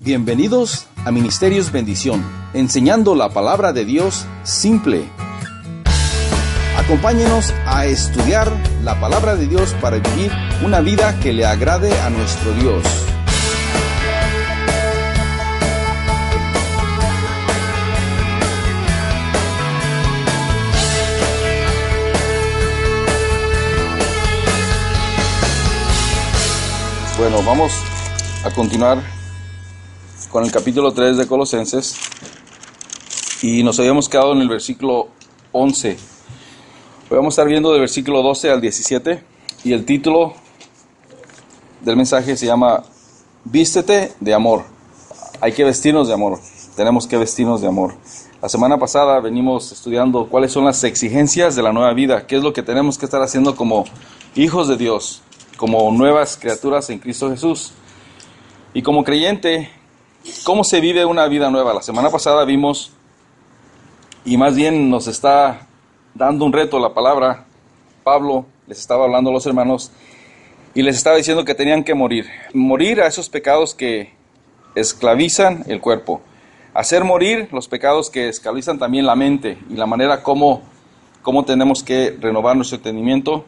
Bienvenidos a Ministerios Bendición, enseñando la palabra de Dios simple. Acompáñenos a estudiar la palabra de Dios para vivir una vida que le agrade a nuestro Dios. Bueno, vamos a continuar con el capítulo 3 de Colosenses y nos habíamos quedado en el versículo 11. Hoy vamos a estar viendo del versículo 12 al 17 y el título del mensaje se llama Vístete de amor. Hay que vestirnos de amor, tenemos que vestirnos de amor. La semana pasada venimos estudiando cuáles son las exigencias de la nueva vida, qué es lo que tenemos que estar haciendo como hijos de Dios, como nuevas criaturas en Cristo Jesús. Y como creyente, ¿cómo se vive una vida nueva? La semana pasada vimos, y más bien nos está dando un reto la palabra. Pablo les estaba hablando a los hermanos y les estaba diciendo que tenían que morir a esos pecados que esclavizan el cuerpo, hacer morir los pecados que esclavizan también la mente y la manera como tenemos que renovar nuestro entendimiento.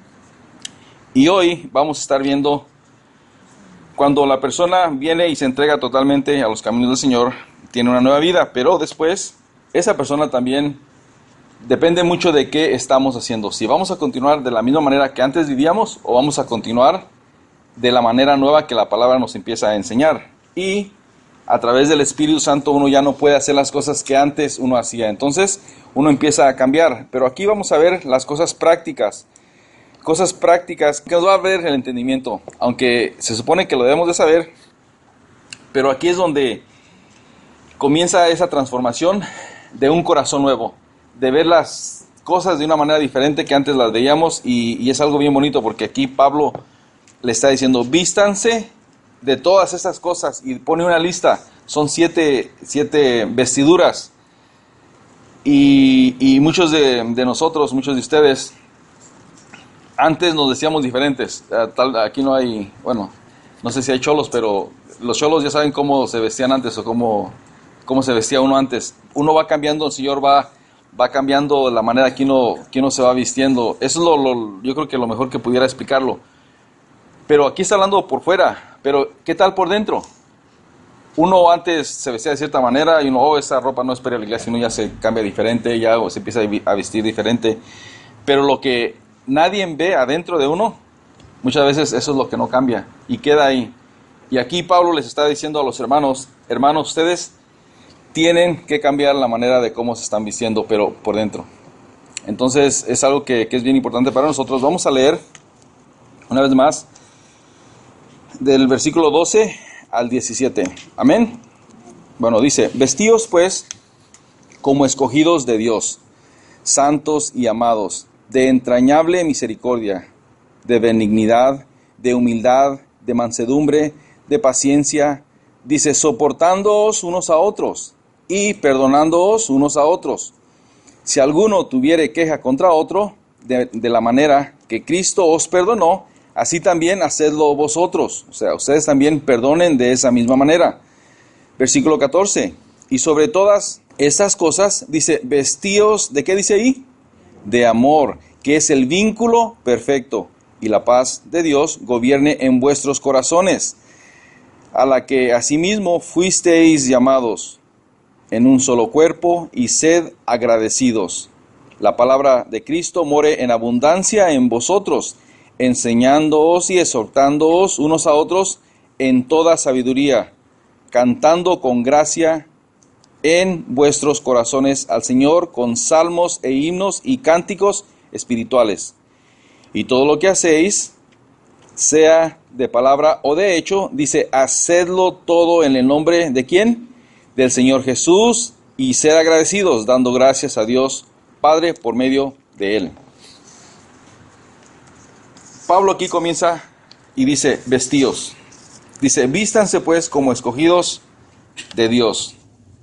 Y hoy vamos a estar viendo cuando la persona viene y se entrega totalmente a los caminos del Señor, tiene una nueva vida, pero después esa persona también depende mucho de qué estamos haciendo. Si vamos a continuar de la misma manera que antes vivíamos o vamos a continuar de la manera nueva que la palabra nos empieza a enseñar. Y a través del Espíritu Santo uno ya no puede hacer las cosas que antes uno hacía. Entonces uno empieza a cambiar. Pero aquí vamos a ver las cosas prácticas. Cosas prácticas que nos va a abrir el entendimiento, aunque se supone que lo debemos de saber, pero aquí es donde comienza esa transformación de un corazón nuevo, de ver las cosas de una manera diferente que antes las veíamos, y es algo bien bonito porque aquí Pablo le está diciendo, vístanse de todas estas cosas, y pone una lista, son siete vestiduras, y muchos de nosotros, muchos de ustedes, antes nos decíamos diferentes. Aquí no hay, bueno, no sé si hay cholos, pero los cholos ya saben cómo se vestían antes o cómo se vestía uno antes. Uno va cambiando, el Señor va cambiando la manera que uno se va vistiendo. Eso es yo creo que lo mejor que pudiera explicarlo. Pero aquí está hablando por fuera, pero ¿qué tal por dentro? Uno antes se vestía de cierta manera y uno, esa ropa no es para la iglesia, uno ya se cambia diferente, ya se empieza a vestir diferente. Pero lo que nadie ve adentro de uno, muchas veces eso es lo que no cambia y queda ahí. Y aquí Pablo les está diciendo a los hermanos, ustedes tienen que cambiar la manera de cómo se están vistiendo, pero por dentro. Entonces es algo que es bien importante para nosotros. Vamos a leer una vez más del versículo 12 al 17. Amén. Bueno, dice, vestíos pues como escogidos de Dios, santos y amados, de entrañable misericordia, de benignidad, de humildad, de mansedumbre, de paciencia, dice, soportándoos unos a otros y perdonándoos unos a otros. Si alguno tuviere queja contra otro, de la manera que Cristo os perdonó, así también hacedlo vosotros. O sea, ustedes también perdonen de esa misma manera. Versículo 14, y sobre todas estas cosas, dice, vestíos, ¿de qué dice ahí? De amor, que es el vínculo perfecto, y la paz de Dios gobierne en vuestros corazones, a la que asimismo fuisteis llamados en un solo cuerpo, y sed agradecidos. La palabra de Cristo more en abundancia en vosotros, enseñándoos y exhortándoos unos a otros en toda sabiduría, cantando con gracia en vuestros corazones al Señor con salmos e himnos y cánticos espirituales. Y todo lo que hacéis, sea de palabra o de hecho, dice, hacedlo todo en el nombre ¿de quién? Del Señor Jesús, y sed agradecidos, dando gracias a Dios Padre por medio de Él. Pablo aquí comienza y dice, vestíos. Dice, vístanse pues como escogidos de Dios.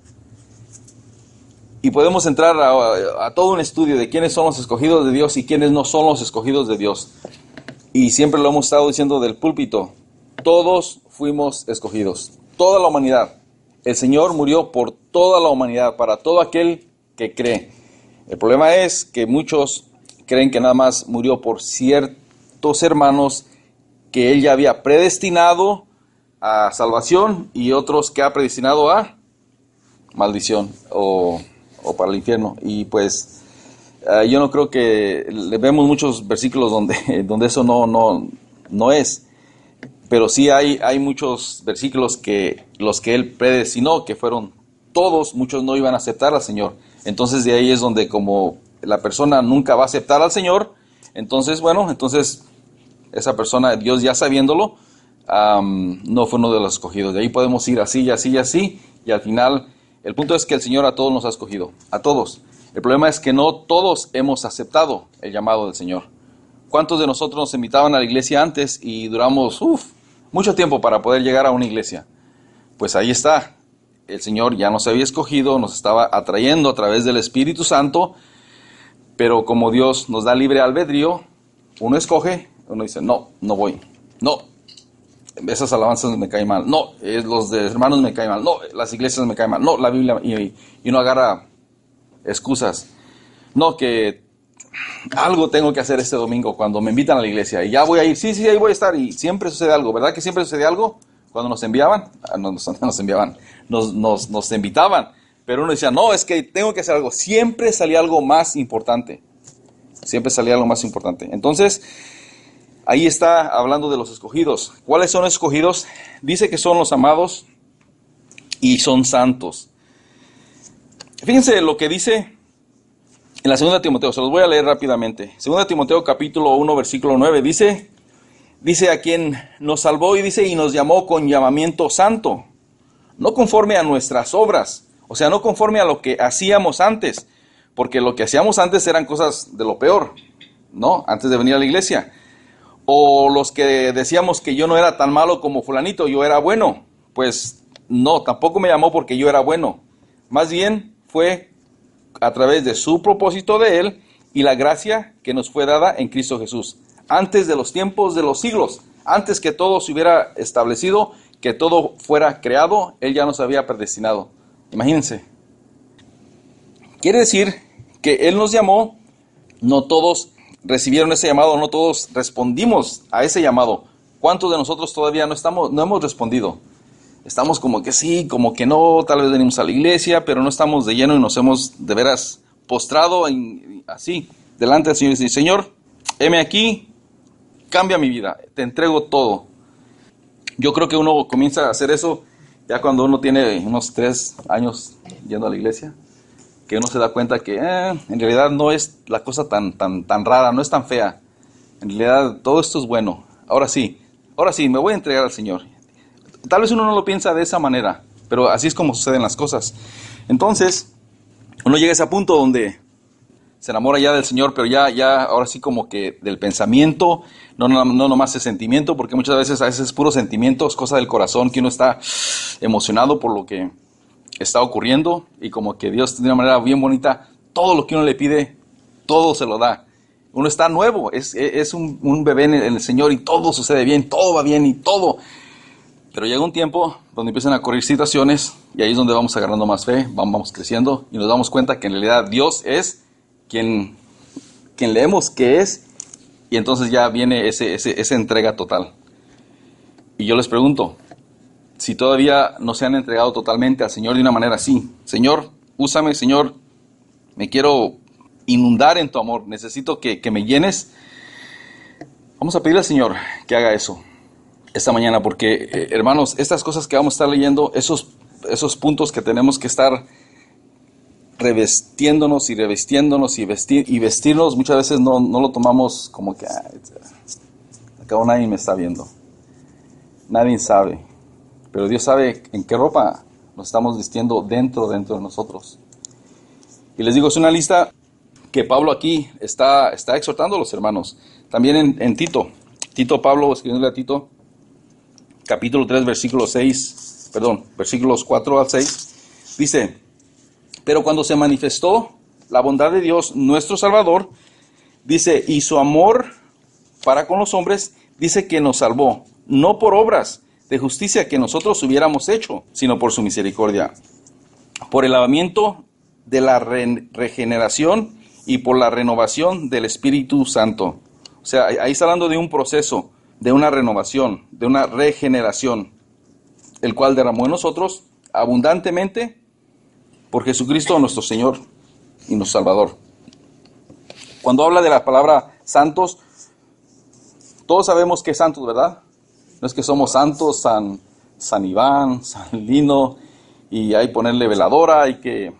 Y podemos entrar a todo un estudio de quiénes son los escogidos de Dios y quiénes no son los escogidos de Dios. Y siempre lo hemos estado diciendo del púlpito. Todos fuimos escogidos. toda la humanidad. El Señor murió por toda la humanidad, para todo aquel que cree. El problema es que muchos creen que nada más murió por ciertos hermanos que Él ya había predestinado a salvación y otros que ha predestinado a maldición o para el infierno. Y pues yo no creo que vemos muchos versículos donde eso no es. Pero sí hay muchos versículos que los que Él predestinó, que fueron todos, muchos no iban a aceptar al Señor. Entonces de ahí es donde como la persona nunca va a aceptar al Señor, entonces esa persona, Dios ya sabiéndolo, no fue uno de los escogidos. De ahí podemos ir así y así y así, y al final el punto es que el Señor a todos nos ha escogido, a todos. El problema es que no todos hemos aceptado el llamado del Señor. ¿Cuántos de nosotros nos invitaban a la iglesia antes y duramos mucho tiempo para poder llegar a una iglesia? Pues ahí está. El Señor ya nos había escogido, nos estaba atrayendo a través del Espíritu Santo, pero como Dios nos da libre albedrío, uno escoge, uno dice, no voy, no, esas alabanzas me caen mal, no, los de hermanos me caen mal, no, las iglesias me caen mal, no, la Biblia, y uno agarra excusas, no, que algo tengo que hacer este domingo cuando me invitan a la iglesia, y ya voy a ir, sí, ahí voy a estar, y siempre sucede algo, ¿verdad que siempre sucede algo? Cuando nos enviaban, nos invitaban, pero uno decía, no, es que tengo que hacer algo, siempre salía algo más importante, entonces, ahí está hablando de los escogidos. ¿Cuáles son los escogidos? Dice que son los amados y son santos. Fíjense lo que dice en la 2 Timoteo, se los voy a leer rápidamente. 2 Timoteo capítulo 1, versículo 9, dice a quien nos salvó y nos llamó con llamamiento santo, no conforme a nuestras obras, o sea, no conforme a lo que hacíamos antes, porque lo que hacíamos antes eran cosas de lo peor, ¿no? Antes de venir a la iglesia. O los que decíamos que yo no era tan malo como fulanito, yo era bueno. Pues no, tampoco me llamó porque yo era bueno. Más bien fue a través de su propósito de Él y la gracia que nos fue dada en Cristo Jesús. Antes de los tiempos de los siglos, antes que todo se hubiera establecido, que todo fuera creado, Él ya nos había predestinado. Imagínense. Quiere decir que Él nos llamó, no todos recibieron ese llamado, no todos respondimos a ese llamado. ¿Cuántos de nosotros todavía no hemos respondido? Estamos como que sí, como que no, tal vez venimos a la iglesia, pero no estamos de lleno y nos hemos de veras postrado así, delante del Señor y decir, Señor, heme aquí, cambia mi vida, te entrego todo. Yo creo que uno comienza a hacer eso ya cuando uno tiene unos 3 años yendo a la iglesia, que uno se da cuenta que en realidad no es la cosa tan rara, no es tan fea. En realidad todo esto es bueno. Ahora sí, me voy a entregar al Señor. Tal vez uno no lo piensa de esa manera, pero así es como suceden las cosas. Entonces, uno llega a ese punto donde se enamora ya del Señor, pero ya ahora sí como que del pensamiento, no nomás el sentimiento, porque muchas veces a veces es puro sentimiento, es cosa del corazón, que uno está emocionado por lo que está ocurriendo y como que Dios de una manera bien bonita, todo lo que uno le pide, todo se lo da. Uno está nuevo, es un bebé en el Señor y todo sucede bien, todo va bien y todo. Pero llega un tiempo donde empiezan a ocurrir situaciones y ahí es donde vamos agarrando más fe, vamos creciendo y nos damos cuenta que en realidad Dios es quien leemos que es, y entonces ya viene esa entrega total. Y yo les pregunto, si todavía no se han entregado totalmente al Señor de una manera así, Señor, úsame, Señor, me quiero inundar en tu amor, necesito que me llenes. Vamos a pedirle al Señor que haga eso esta mañana, porque hermanos, estas cosas que vamos a estar leyendo, esos puntos que tenemos que estar revestiéndonos y revestiéndonos y vestirnos, muchas veces no lo tomamos como que acá nadie me está viendo, nadie sabe, pero Dios sabe en qué ropa nos estamos vistiendo dentro de nosotros. Y les digo, es una lista que Pablo aquí está exhortando a los hermanos. También en Tito, Pablo escribiéndole a Tito, capítulo 3, versículos 4 al 6, dice: pero cuando se manifestó la bondad de Dios, nuestro Salvador, dice, y su amor para con los hombres, dice que nos salvó, no por obras, de justicia que nosotros hubiéramos hecho, sino por su misericordia, por el lavamiento de la regeneración y por la renovación del Espíritu Santo. O sea, ahí está hablando de un proceso, de una renovación, de una regeneración, el cual derramó en nosotros abundantemente por Jesucristo nuestro Señor y nuestro Salvador. Cuando habla de la palabra santos, todos sabemos que es santos, ¿verdad? No es que somos santos, San Iván, San Lino, y hay ponerle veladora, hay que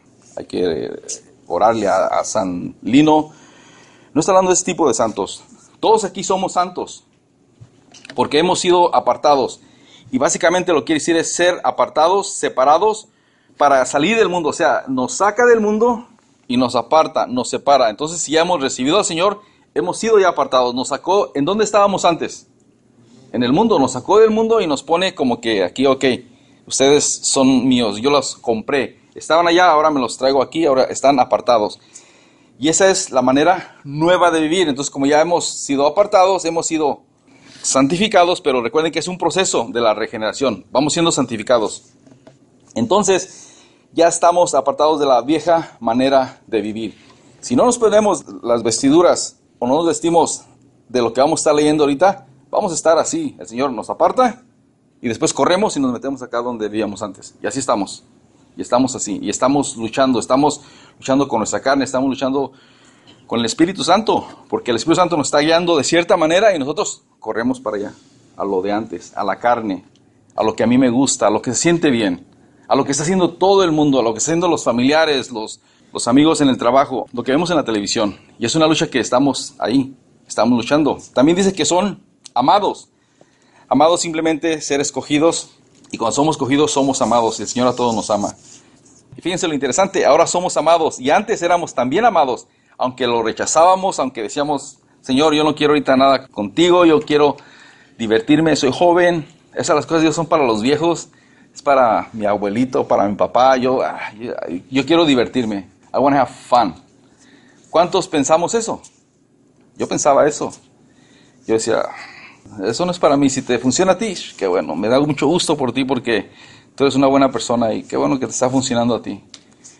orarle a San Lino. No está hablando de ese tipo de santos. Todos aquí somos santos, porque hemos sido apartados. Y básicamente lo que quiere decir es ser apartados, separados, para salir del mundo. O sea, nos saca del mundo y nos aparta, nos separa. Entonces, si ya hemos recibido al Señor, hemos sido ya apartados. Nos sacó, ¿en dónde estábamos antes? En el mundo, nos sacó del mundo y nos pone como que aquí, ok, ustedes son míos, yo los compré. Estaban allá, ahora me los traigo aquí, ahora están apartados. Y esa es la manera nueva de vivir. Entonces, como ya hemos sido apartados, hemos sido santificados, pero recuerden que es un proceso de la regeneración. Vamos siendo santificados. Entonces, ya estamos apartados de la vieja manera de vivir. Si no nos ponemos las vestiduras o no nos vestimos de lo que vamos a estar leyendo ahorita, vamos a estar así. El Señor nos aparta y después corremos y nos metemos acá donde vivíamos antes. Y así estamos. Y estamos así. Y estamos luchando con nuestra carne, estamos luchando con el Espíritu Santo, porque el Espíritu Santo nos está guiando de cierta manera y nosotros corremos para allá, a lo de antes, a la carne, a lo que a mí me gusta, a lo que se siente bien, a lo que está haciendo todo el mundo, a lo que están haciendo los familiares, los amigos en el trabajo, lo que vemos en la televisión. Y es una lucha que estamos ahí, estamos luchando. También dice que son amados. Amados simplemente ser escogidos, y cuando somos escogidos somos amados, y el Señor a todos nos ama. Y fíjense lo interesante, ahora somos amados, y antes éramos también amados, aunque lo rechazábamos, aunque decíamos, Señor, yo no quiero ahorita nada contigo, yo quiero divertirme, soy joven. Esas las cosas de Dios son para los viejos, es para mi abuelito, para mi papá, yo quiero divertirme, I want to have fun. ¿Cuántos pensamos eso? Yo pensaba eso. Yo decía, eso no es para mí, si te funciona a ti, qué bueno, me da mucho gusto por ti porque tú eres una buena persona y qué bueno que te está funcionando a ti.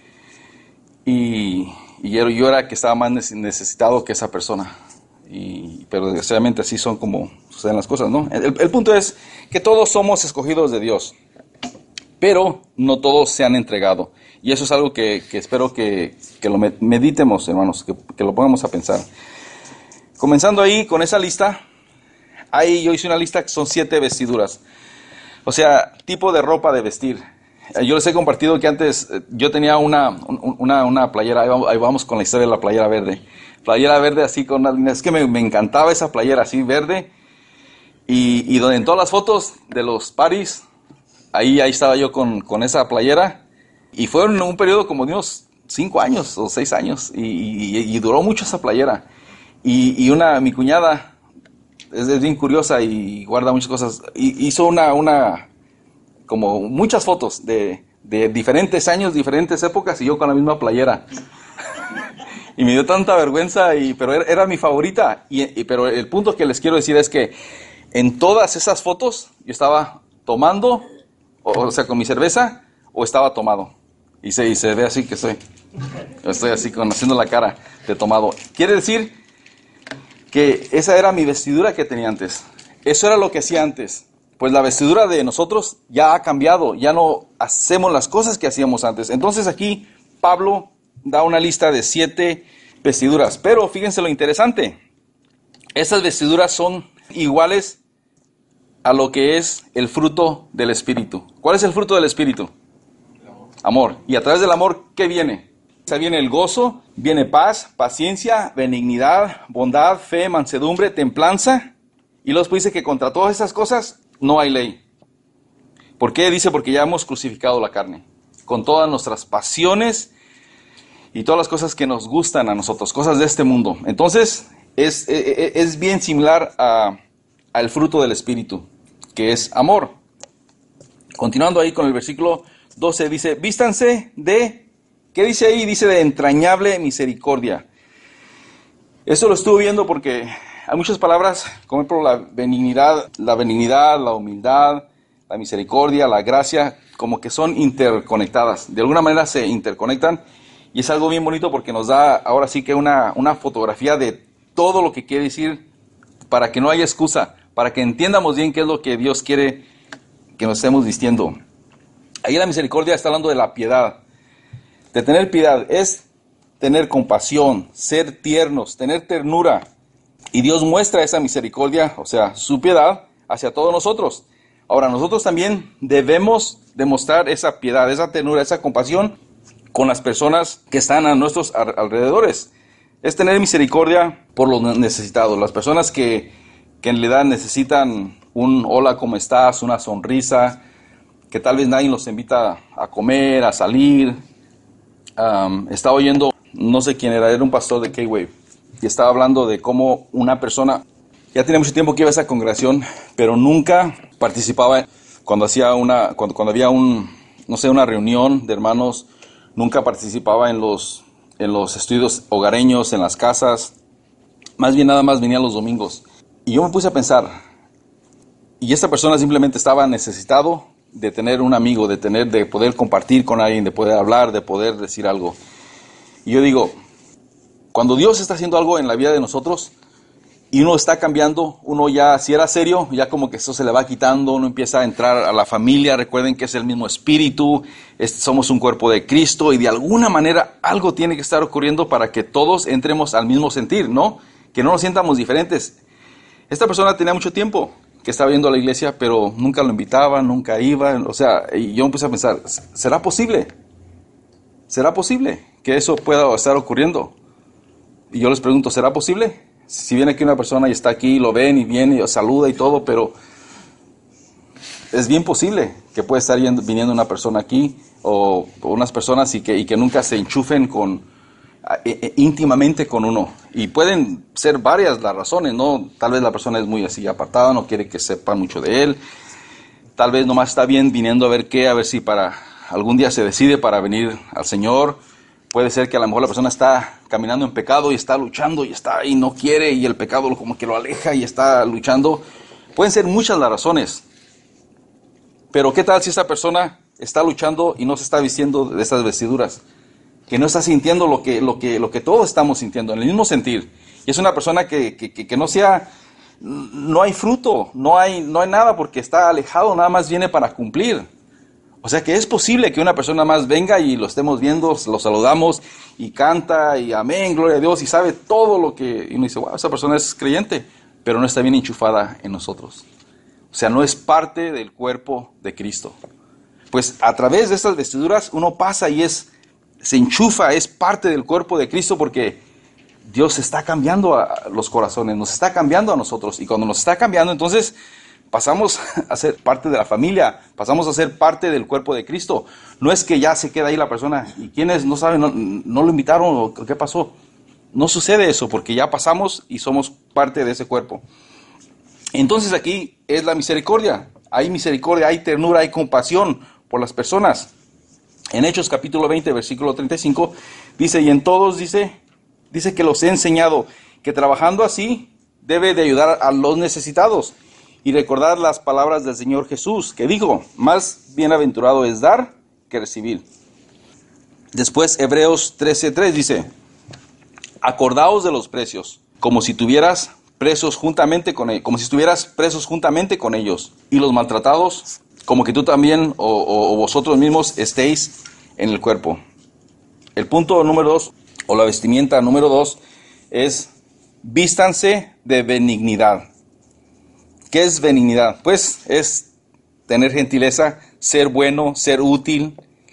Y yo era que estaba más necesitado que esa persona. Pero desgraciadamente así son como suceden las cosas, ¿no? El punto es que todos somos escogidos de Dios, pero no todos se han entregado. Y eso es algo que espero que lo meditemos, hermanos, que lo pongamos a pensar. Comenzando ahí con esa lista, ahí yo hice una lista que son 7 vestiduras. O sea, tipo de ropa de vestir. Yo les he compartido que antes yo tenía una playera, ahí vamos con la historia de la playera verde. Playera verde así con unas líneas, es que me encantaba esa playera así verde. Y donde en todas las fotos de los parties, ahí estaba yo con esa playera. Y fue un periodo como de unos 5 años o 6 años. Y duró mucho esa playera. Y mi cuñada es bien curiosa y guarda muchas cosas. Hizo como muchas fotos de diferentes años, diferentes épocas, y yo con la misma playera. Y me dio tanta vergüenza, pero era mi favorita. Pero el punto que les quiero decir es que en todas esas fotos yo estaba tomando, o sea, con mi cerveza, o estaba tomado. Y se ve así que estoy así haciendo la cara de tomado. Quiere decir que esa era mi vestidura que tenía antes. Eso era lo que hacía antes. Pues la vestidura de nosotros ya ha cambiado, ya no hacemos las cosas que hacíamos antes. Entonces aquí Pablo da una lista de 7 vestiduras. Pero fíjense lo interesante, esas vestiduras son iguales a lo que es el fruto del Espíritu. ¿Cuál es el fruto del Espíritu? Amor. Y a través del amor, ¿qué viene? O sea, viene el gozo, viene paz, paciencia, benignidad, bondad, fe, mansedumbre, templanza. Y luego dice que contra todas esas cosas no hay ley. ¿Por qué? Dice, porque ya hemos crucificado la carne, con todas nuestras pasiones y todas las cosas que nos gustan a nosotros, cosas de este mundo. Entonces, es bien similar al fruto del Espíritu, que es amor. Continuando ahí con el versículo 12, dice, vístanse de, ¿qué dice ahí? Dice de entrañable misericordia. Eso lo estuve viendo porque hay muchas palabras, como por la benignidad, la humildad, la misericordia, la gracia, como que son interconectadas. De alguna manera se interconectan y es algo bien bonito porque nos da ahora sí que una fotografía de todo lo que quiere decir para que no haya excusa, para que entiendamos bien qué es lo que Dios quiere que nos estemos vistiendo. Ahí la misericordia está hablando de la piedad. De tener piedad es tener compasión, ser tiernos, tener ternura. Y Dios muestra esa misericordia, o sea, su piedad hacia todos nosotros. Ahora, nosotros también debemos demostrar esa piedad, esa ternura, esa compasión con las personas que están a nuestros alrededores. Es tener misericordia por los necesitados, las personas que en realidad necesitan un hola, ¿cómo estás?, una sonrisa, que tal vez nadie los invita a comer, a salir. Estaba oyendo, no sé quién era un pastor de K-Wave, y estaba hablando de cómo una persona, ya tenía mucho tiempo que iba a esa congregación, pero nunca participaba cuando había una reunión de hermanos, nunca participaba en los estudios hogareños, en las casas, más bien nada más venía los domingos. Y yo me puse a pensar, y esta persona simplemente estaba necesitado de tener un amigo, de poder compartir con alguien, de poder hablar, de poder decir algo. Y yo digo, cuando Dios está haciendo algo en la vida de nosotros y uno está cambiando, uno ya, si era serio, ya como que eso se le va quitando, uno empieza a entrar a la familia. Recuerden que es el mismo espíritu, somos un cuerpo de Cristo y de alguna manera algo tiene que estar ocurriendo para que todos entremos al mismo sentir, ¿no? Que no nos sientamos diferentes. Esta persona tenía mucho tiempo que estaba yendo a la iglesia, pero nunca lo invitaban, nunca iba. O sea, y yo empecé a pensar, ¿será posible? ¿Será posible que eso pueda estar ocurriendo? Y yo les pregunto, ¿será posible? Si viene aquí una persona y está aquí, lo ven y viene y saluda y todo, pero es bien posible que pueda estar viniendo una persona aquí o unas personas y que nunca se enchufen íntimamente con uno. Y pueden ser varias las razones, ¿no? Tal vez la persona es muy así apartada, no quiere que sepan mucho de él. Tal vez nomás está bien viniendo a ver si para algún día se decide para venir al Señor. Puede ser que a lo mejor la persona está caminando en pecado y está luchando y está ahí, no quiere, y el pecado como que lo aleja y está luchando. Pueden ser muchas las razones. Pero ¿qué tal si esa persona está luchando y no se está vistiendo de esas vestiduras? Que no está sintiendo lo que todos estamos sintiendo, en el mismo sentir. Y es una persona que no hay fruto, no hay nada porque está alejado, nada más viene para cumplir. O sea que es posible que una persona más venga y lo estemos viendo, lo saludamos y canta y amén, gloria a Dios, y sabe todo lo que... Y uno dice, wow, esa persona es creyente, pero no está bien enchufada en nosotros. O sea, no es parte del cuerpo de Cristo. Pues a través de estas vestiduras uno pasa y se enchufa, es parte del cuerpo de Cristo porque Dios está cambiando a los corazones, nos está cambiando a nosotros. Y cuando nos está cambiando, entonces pasamos a ser parte de la familia, pasamos a ser parte del cuerpo de Cristo. No es que ya se queda ahí la persona y quienes no saben, no lo invitaron o qué pasó. No sucede eso porque ya pasamos y somos parte de ese cuerpo. Entonces aquí es la misericordia. Hay misericordia, hay ternura, hay compasión por las personas. En Hechos capítulo 20, versículo 35, dice, y en todos dice que los he enseñado, que trabajando así debe de ayudar a los necesitados y recordar las palabras del Señor Jesús, que dijo, más bienaventurado es dar que recibir. Después Hebreos 13:3 dice, acordaos de los precios, como si estuvieras presos juntamente con ellos, y los maltratados, como que tú también o vosotros mismos estéis en el cuerpo. El punto número 2, o la vestimenta número 2, es vístanse de benignidad. ¿Qué es benignidad? Pues es tener gentileza, ser bueno, ser útil,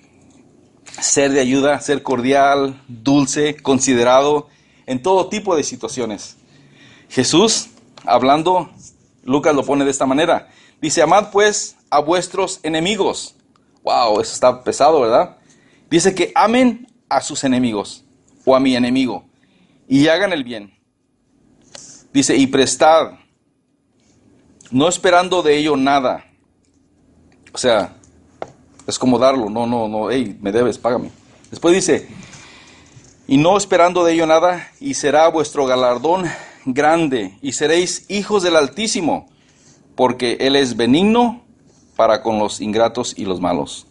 ser de ayuda, ser cordial, dulce, considerado en todo tipo de situaciones. Jesús, hablando, Lucas lo pone de esta manera. Dice, amad pues a vuestros enemigos. Wow, eso está pesado, ¿verdad? Dice que amen a sus enemigos o a mi enemigo y hagan el bien. Dice, y prestad, no esperando de ello nada. O sea, es como darlo, no, hey, me debes, págame. Después dice, y no esperando de ello nada, y será vuestro galardón grande, y seréis hijos del Altísimo, porque Él es benigno para con los ingratos y los malos.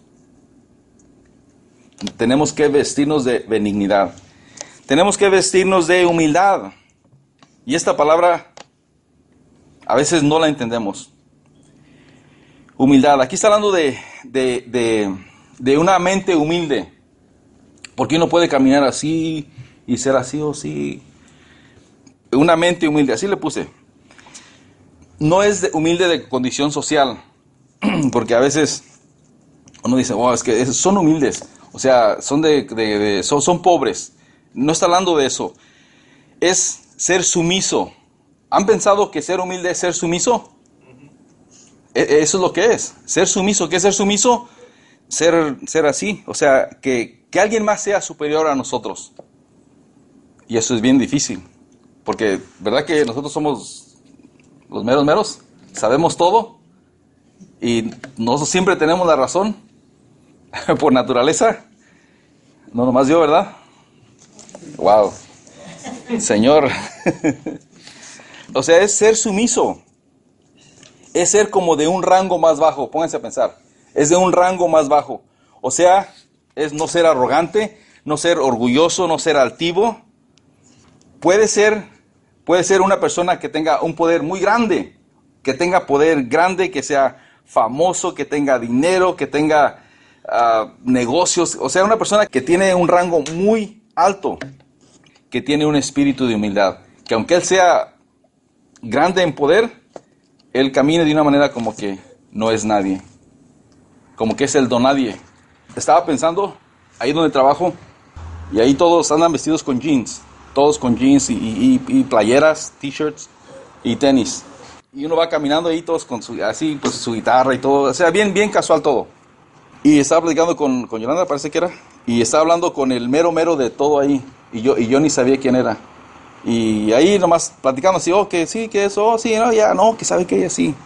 Tenemos que vestirnos de benignidad. Tenemos que vestirnos de humildad. Y esta palabra a veces no la entendemos. Humildad. Aquí está hablando de una mente humilde. Porque uno puede caminar así y ser así o así. Una mente humilde. Así le puse. No es humilde de condición social. Porque a veces uno dice, oh, es que son humildes. O sea, son pobres. No está hablando de eso. Es ser sumiso. ¿Han pensado que ser humilde es ser sumiso? Eso es lo que es. Ser sumiso. ¿Qué es ser sumiso? Ser así. O sea, que alguien más sea superior a nosotros. Y eso es bien difícil. Porque, ¿verdad que nosotros somos los meros meros? Sabemos todo. Y nosotros siempre tenemos la razón. Por naturaleza. No nomás yo, ¿verdad? Wow. Señor. O sea, es ser sumiso. Es ser como de un rango más bajo. Pónganse a pensar. Es de un rango más bajo. O sea, es no ser arrogante, no ser orgulloso, no ser altivo. Puede ser una persona que tenga un poder muy grande. Que tenga poder grande, que sea famoso, que tenga dinero, que tenga negocios. O sea, una persona que tiene un rango muy alto. Que tiene un espíritu de humildad. Que aunque él sea grande en poder, él camina de una manera como que no es nadie. Como que es el don nadie. Estaba pensando, ahí donde trabajo, y ahí todos andan vestidos con jeans. Todos con jeans y playeras, t-shirts y tenis. Y uno va caminando ahí todos con su guitarra y todo. O sea, bien casual todo. Y estaba platicando con Yolanda, parece que era. Y estaba hablando con el mero de todo ahí. Y yo ni sabía quién era. Y ahí nomás platicando así, oh, que sí, que eso, oh, sí, no, ya, no, que sabe que ella sí.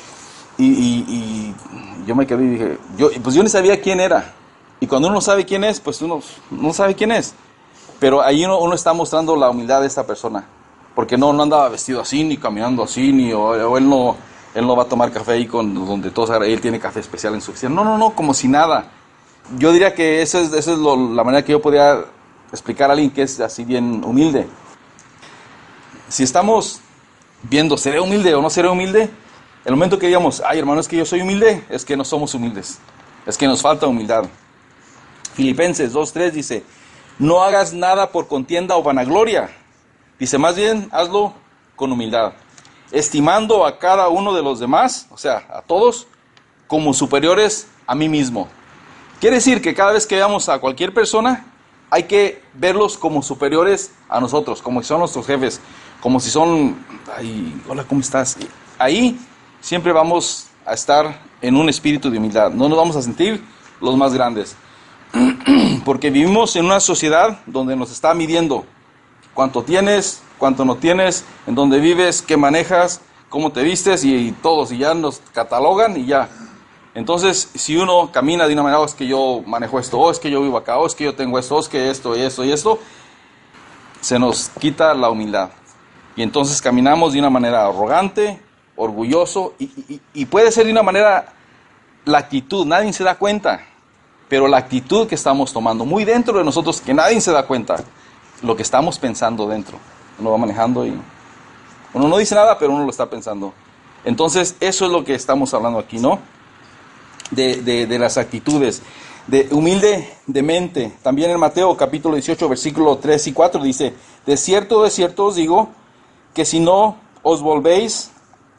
Y yo me quedé y dije, yo ni sabía quién era. Y cuando uno no sabe quién es, pues uno no sabe quién es. Pero ahí uno está mostrando la humildad de esta persona. Porque no andaba vestido así, ni caminando así, o él no va a tomar café ahí donde todos, él tiene café especial en su oficina. No, como si nada. Yo diría que esa es la manera que yo podría explicar a alguien que es así bien humilde. Si estamos viendo, ¿seré humilde o no seré humilde? El momento que digamos, ay hermano, es que yo soy humilde, es que no somos humildes. Es que nos falta humildad. Filipenses 2:3 dice, no hagas nada por contienda o vanagloria. Dice, más bien, hazlo con humildad. Estimando a cada uno de los demás, o sea, a todos, como superiores a mí mismo. Quiere decir que cada vez que veamos a cualquier persona, hay que verlos como superiores a nosotros, como si son nuestros jefes, como si son, ay, hola, ¿cómo estás? Ahí siempre vamos a estar en un espíritu de humildad, no nos vamos a sentir los más grandes, porque vivimos en una sociedad donde nos está midiendo cuánto tienes, cuánto no tienes, en dónde vives, qué manejas, cómo te vistes y todos, y ya nos catalogan y ya. Entonces, si uno camina de una manera, es que yo manejo esto, es que yo vivo acá, es que yo tengo esto, es que esto y esto y esto, se nos quita la humildad. Y entonces caminamos de una manera arrogante, orgulloso, y puede ser de una manera, la actitud, nadie se da cuenta, pero la actitud que estamos tomando, muy dentro de nosotros, que nadie se da cuenta, lo que estamos pensando dentro. Uno va manejando y uno no dice nada, pero uno lo está pensando. Entonces, eso es lo que estamos hablando aquí, ¿no? De las actitudes, de humilde de mente. También en Mateo capítulo 18, versículo 3 y 4 dice, de cierto os digo, que si no os volvéis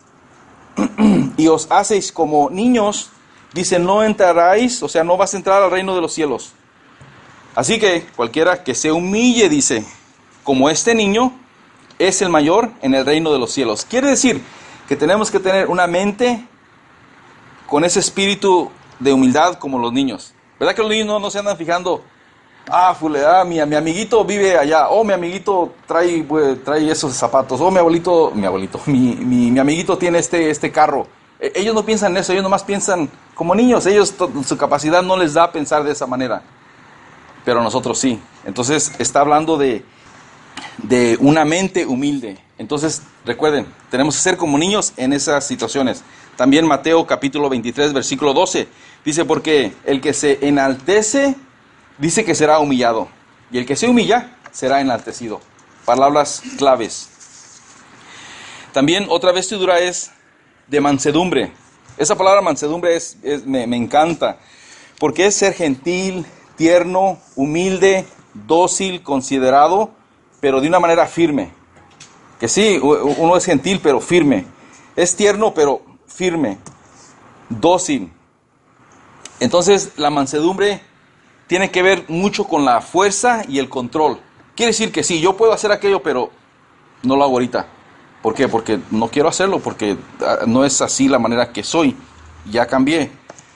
y os hacéis como niños, dice, no entraréis, o sea, no vas a entrar al reino de los cielos. Así que cualquiera que se humille, dice, como este niño, es el mayor en el reino de los cielos. Quiere decir que tenemos que tener una mente con ese espíritu de humildad como los niños. ¿Verdad que los niños no se andan fijando? Mi amiguito vive allá. Mi amiguito trae esos zapatos. Mi amiguito tiene este carro. Ellos no piensan en eso, ellos nomás piensan como niños. Su capacidad no les da a pensar de esa manera. Pero nosotros sí. Entonces está hablando de una mente humilde. Entonces, recuerden, tenemos que ser como niños en esas situaciones. También Mateo capítulo 23, versículo 12, dice, porque el que se enaltece, dice que será humillado, y el que se humilla, será enaltecido. Palabras claves. También otra vestidura es de mansedumbre. Esa palabra mansedumbre me encanta, porque es ser gentil, tierno, humilde, dócil, considerado, pero de una manera firme. Que sí, uno es gentil, pero firme. Es tierno, pero firme. Dócil. Entonces, la mansedumbre tiene que ver mucho con la fuerza y el control. Quiere decir que sí, yo puedo hacer aquello, pero no lo hago ahorita. ¿Por qué? Porque no quiero hacerlo, porque no es así la manera que soy. Ya cambié.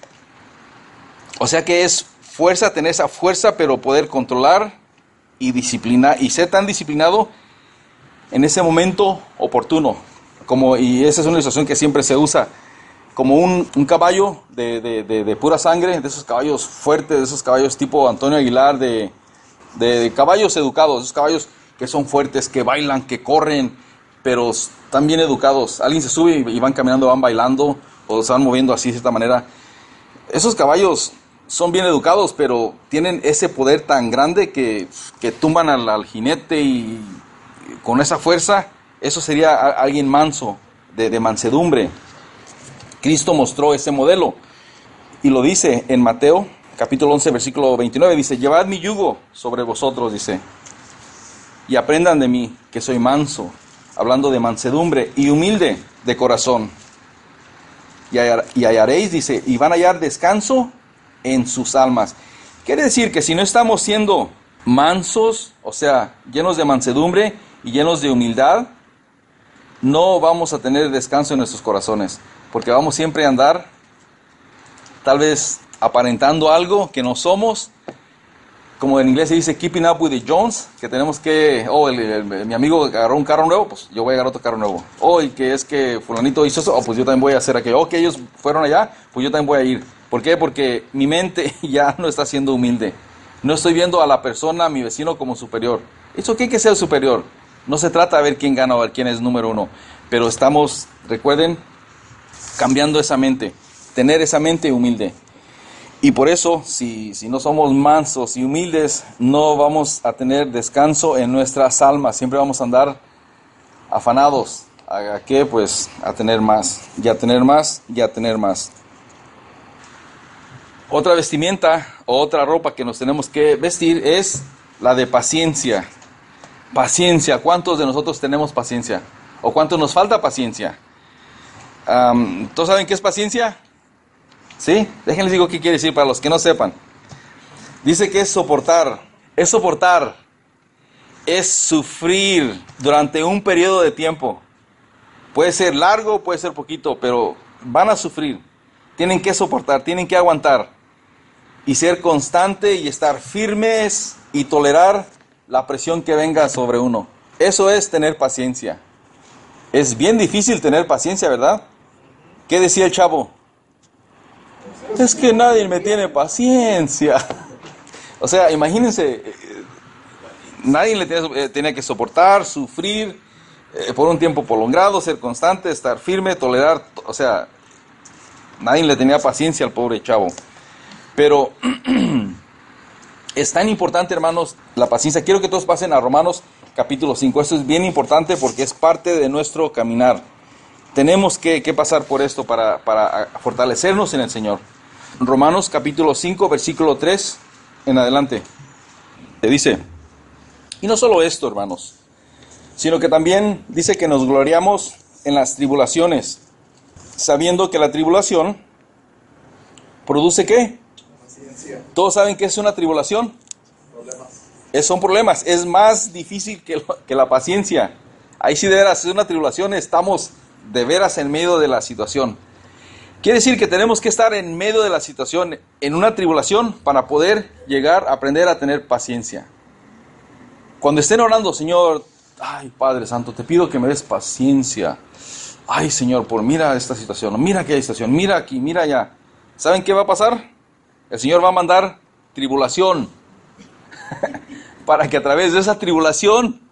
O sea que es fuerza, tener esa fuerza, pero poder controlar y disciplinar, y ser tan disciplinado en ese momento oportuno. Y esa es una ilustración que siempre se usa, como un caballo de pura sangre, de esos caballos fuertes, de esos caballos tipo Antonio Aguilar, de caballos educados, esos caballos que son fuertes, que bailan, que corren, pero están bien educados. Alguien se sube y van caminando, van bailando, o se van moviendo así de esta manera. Esos caballos son bien educados, pero tienen ese poder tan grande que tumban al jinete, y con esa fuerza, eso sería alguien manso, de mansedumbre. Cristo mostró ese modelo, y lo dice en Mateo, capítulo 11, versículo 29, dice, llevad mi yugo sobre vosotros, dice, y aprendan de mí, que soy manso, hablando de mansedumbre, y humilde de corazón, y hallaréis, dice, y van a hallar descanso en sus almas. Quiere decir que si no estamos siendo mansos, o sea, llenos de mansedumbre y llenos de humildad, no vamos a tener descanso en nuestros corazones, porque vamos siempre a andar tal vez aparentando algo que no somos. Como en inglés se dice keeping up with the Jones, que tenemos que, mi amigo agarró un carro nuevo, pues yo voy a agarrar otro carro nuevo. Y que es que fulanito hizo eso, pues yo también voy a hacer aquello. Que ellos fueron allá, pues yo también voy a ir. ¿Por qué? Porque mi mente ya no está siendo humilde. No estoy viendo a la persona, a mi vecino, como superior. ¿Eso qué hay que ser superior? No se trata de ver quién gana o ver quién es número uno. Pero estamos, recuerden, cambiando esa mente. Tener esa mente humilde. Y por eso, si no somos mansos y humildes, no vamos a tener descanso en nuestras almas. Siempre vamos a andar afanados. ¿A qué? Pues a tener más, y a tener más, y a tener más. Otra vestimenta o otra ropa que nos tenemos que vestir es la de paciencia. Paciencia. ¿Cuántos de nosotros tenemos paciencia? ¿O cuántos nos falta paciencia? ¿Todos saben qué es paciencia? ¿Sí? Déjenles digo qué quiere decir para los que no sepan. Dice que es soportar. Es soportar. Es sufrir durante un periodo de tiempo. Puede ser largo, puede ser poquito, pero van a sufrir. Tienen que soportar, tienen que aguantar. Y ser constante y estar firmes y tolerar la presión que venga sobre uno. Eso es tener paciencia. Es bien difícil tener paciencia, ¿verdad? ¿Qué decía el chavo? Es que nadie me tiene paciencia. O sea, imagínense, nadie le tiene que soportar, sufrir por un tiempo prolongado, ser constante, estar firme, tolerar. O sea, nadie le tenía paciencia al pobre chavo. Pero es tan importante, hermanos, la paciencia. Quiero que todos pasen a Romanos capítulo 5. Esto es bien importante porque es parte de nuestro caminar. Tenemos que pasar por esto para fortalecernos en el Señor. Romanos capítulo 5, versículo 3 en adelante. Te dice, y no solo esto, hermanos, sino que también dice que nos gloriamos en las tribulaciones, sabiendo que la tribulación produce ¿qué? Paciencia. ¿Todos saben qué es una tribulación? Problemas. Son problemas. Es más difícil que la paciencia. Ahí sí de veras es una tribulación, estamos de veras en medio de la situación. Quiere decir que tenemos que estar en medio de la situación, en una tribulación, para poder llegar a aprender a tener paciencia. Cuando estén orando, Señor, ay Padre Santo, te pido que me des paciencia. Ay Señor, mira esta situación, mira aquella situación, mira aquí, mira allá. ¿Saben qué va a pasar? El Señor va a mandar tribulación para que a través de esa tribulación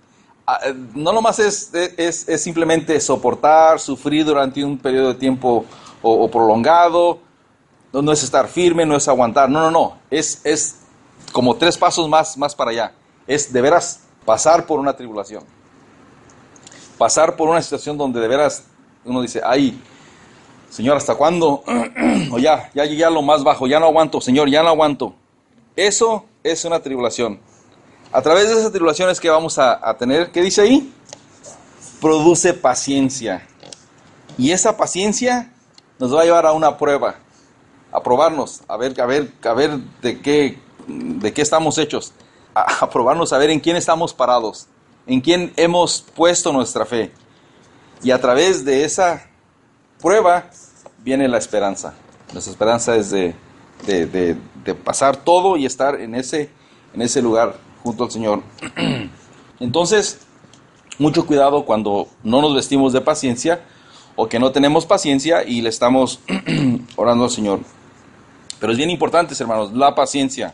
no nomás es simplemente soportar, sufrir durante un periodo de tiempo o prolongado. No es estar firme, no es aguantar. No. Es como 3 pasos más para allá. Es de veras pasar por una tribulación. Pasar por una situación donde de veras uno dice, ay, Señor, ¿hasta cuándo? O ya llegué a lo más bajo, ya no aguanto, Señor, ya no aguanto. Eso es una tribulación. A través de esas tribulaciones que vamos a tener, ¿qué dice ahí? Produce paciencia. Y esa paciencia nos va a llevar a una prueba, a probarnos, a ver de qué estamos hechos, a probarnos, a ver en quién estamos parados, en quién hemos puesto nuestra fe. Y a través de esa prueba viene la esperanza. Nuestra esperanza es de pasar todo y estar en ese lugar junto al Señor. Entonces, mucho cuidado cuando no nos vestimos de paciencia o que no tenemos paciencia y le estamos orando al Señor. Pero es bien importante, hermanos, la paciencia.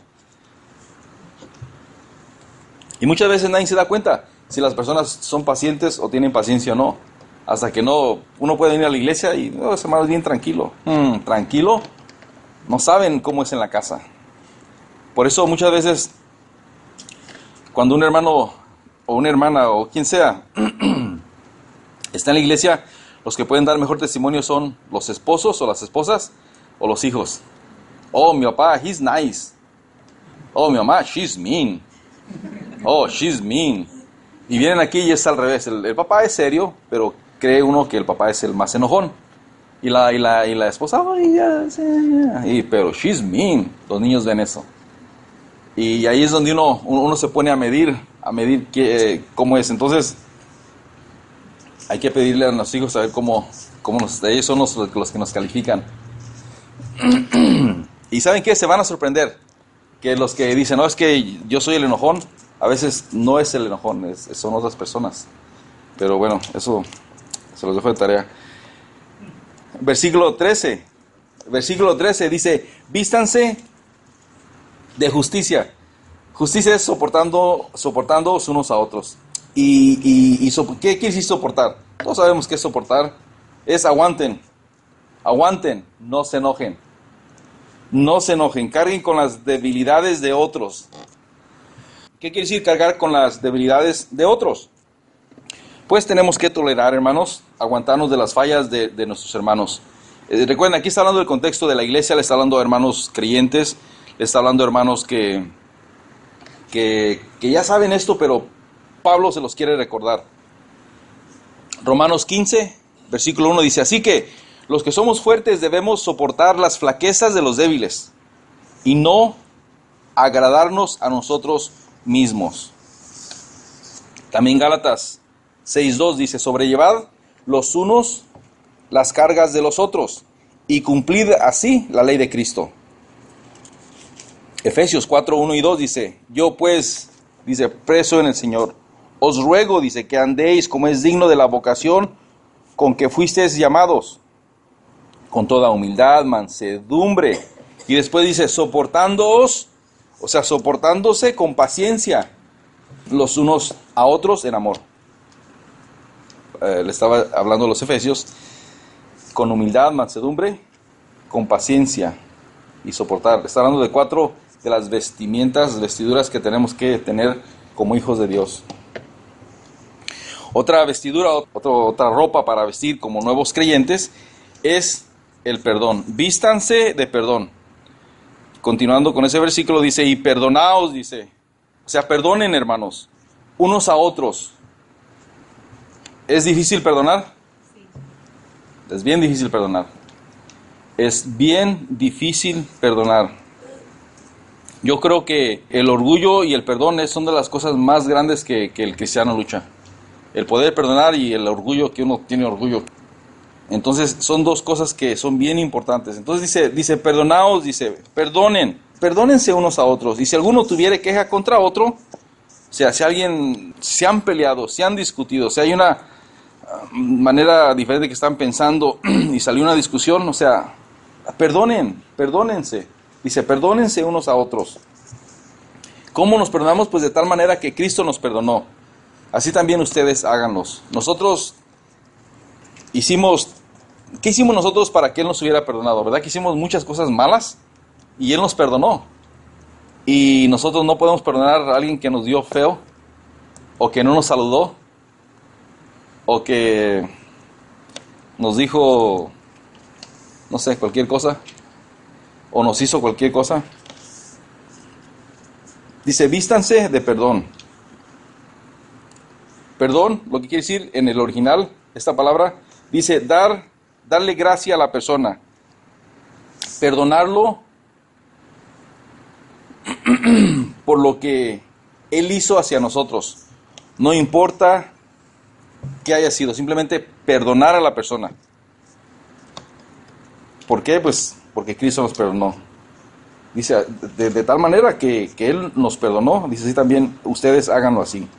Y muchas veces nadie se da cuenta si las personas son pacientes o tienen paciencia o no. Hasta que uno puede venir a la iglesia y, ese hermano es bien tranquilo. ¿Tranquilo? No saben cómo es en la casa. Por eso muchas veces, cuando un hermano o una hermana o quien sea está en la iglesia, los que pueden dar mejor testimonio son los esposos o las esposas o los hijos. Oh, mi papá, he's nice. Oh, mi mamá, she's mean. Oh, she's mean. Y vienen aquí y es al revés. El papá es serio, pero cree uno que el papá es el más enojón. Y la esposa, pero she's mean. Los niños ven eso. Y ahí es donde uno se pone a medir cómo es. Entonces, hay que pedirle a los hijos a ver cómo ellos son los que nos califican. Y ¿saben qué? Se van a sorprender. Que los que dicen, no, es que yo soy el enojón, a veces no es el enojón, son otras personas. Pero bueno, eso se los dejo de tarea. Versículo 13 dice, vístanse de justicia. Justicia es soportándoos unos a otros. ¿Qué quiere decir soportar? Todos sabemos qué es soportar. Es aguanten, no se enojen. No se enojen, carguen con las debilidades de otros. ¿Qué quiere decir cargar con las debilidades de otros? Pues tenemos que tolerar, hermanos, aguantarnos de las fallas de nuestros hermanos. Recuerden, aquí está hablando del contexto de la iglesia, le está hablando a hermanos creyentes, le está hablando a hermanos que ya saben esto, pero Pablo se los quiere recordar. Romanos 15, versículo 1 dice, así que los que somos fuertes debemos soportar las flaquezas de los débiles y no agradarnos a nosotros mismos. También Gálatas 6:2 dice, sobrellevad los unos las cargas de los otros y cumplid así la ley de Cristo. Efesios 4:1 y 2 dice, yo pues, dice, preso en el Señor, os ruego, dice, que andéis como es digno de la vocación con que fuisteis llamados, con toda humildad, mansedumbre. Y después dice, soportándoos, o sea, soportándose con paciencia los unos a otros en amor. Le estaba hablando a los Efesios, con humildad, mansedumbre, con paciencia y soportar. Está hablando de 4 de las vestiduras que tenemos que tener como hijos de Dios. Otra vestidura, otra ropa para vestir como nuevos creyentes es el perdón. Vístanse de perdón. Continuando con ese versículo dice, y perdonaos, dice. O sea, perdonen, hermanos, unos a otros. ¿Es difícil perdonar? Sí. Es bien difícil perdonar. Es bien difícil perdonar. Yo creo que el orgullo y el perdón son de las cosas más grandes que el cristiano lucha. El poder perdonar y el orgullo, que uno tiene orgullo. Entonces son 2 cosas que son bien importantes. Entonces dice perdonaos, dice, perdónense unos a otros. Y si alguno tuviere queja contra otro, o sea, si alguien se han peleado, se han discutido, si hay una manera diferente que están pensando y salió una discusión, o sea, perdónense. Dice, perdónense unos a otros. ¿Cómo nos perdonamos? Pues de tal manera que Cristo nos perdonó. así también ustedes háganlos. Nosotros ¿qué hicimos nosotros para que Él nos hubiera perdonado? ¿Verdad que hicimos muchas cosas malas y Él nos perdonó? Y nosotros no podemos perdonar a alguien que nos dio feo, o que no nos saludó, o que nos dijo, no sé, cualquier cosa, o nos hizo cualquier cosa. Dice, vístanse de perdón. Perdón, lo que quiere decir en el original, esta palabra, dice darle gracia a la persona. Perdonarlo por lo que Él hizo hacia nosotros. No importa qué haya sido, simplemente perdonar a la persona. ¿Por qué? Pues porque Cristo nos perdonó. Dice, de tal manera que Él nos perdonó, dice así también, ustedes háganlo así.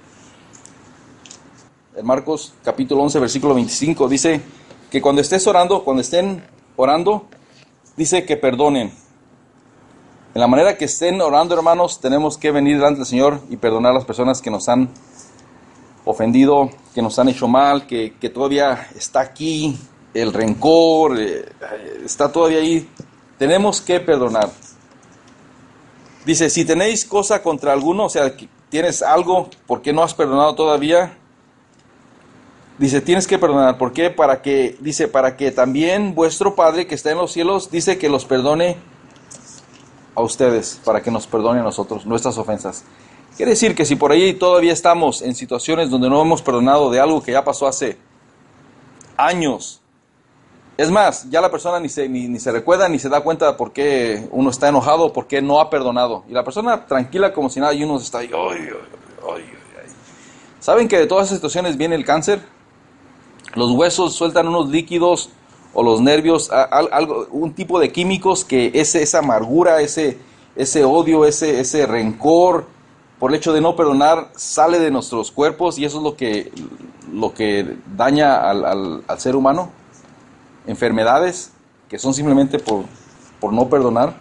En Marcos capítulo 11, versículo 25, dice que cuando estén orando, dice que perdonen. En la manera que estén orando, hermanos, tenemos que venir delante del Señor y perdonar a las personas que nos han ofendido, que nos han hecho mal, que todavía está aquí el rencor, está todavía ahí. Tenemos que perdonar. Dice, si tenéis cosa contra alguno, o sea, que tienes algo, ¿por qué no has perdonado todavía? Dice, tienes que perdonar. ¿Por qué? Para que también vuestro Padre que está en los cielos, dice que los perdone a ustedes, para que nos perdone a nosotros nuestras ofensas. Quiere decir que si por ahí todavía estamos en situaciones donde no hemos perdonado de algo que ya pasó hace años, es más, ya la persona ni se recuerda ni se da cuenta de por qué uno está enojado, por qué no ha perdonado. Y la persona tranquila como si nada, y uno está ahí, ay. ¿Saben que de todas esas situaciones viene el cáncer? Los huesos sueltan unos líquidos, o los nervios, un tipo de químicos que esa amargura, ese odio, ese rencor, por el hecho de no perdonar, sale de nuestros cuerpos, y eso es lo que daña al ser humano. Enfermedades que son simplemente por no perdonar.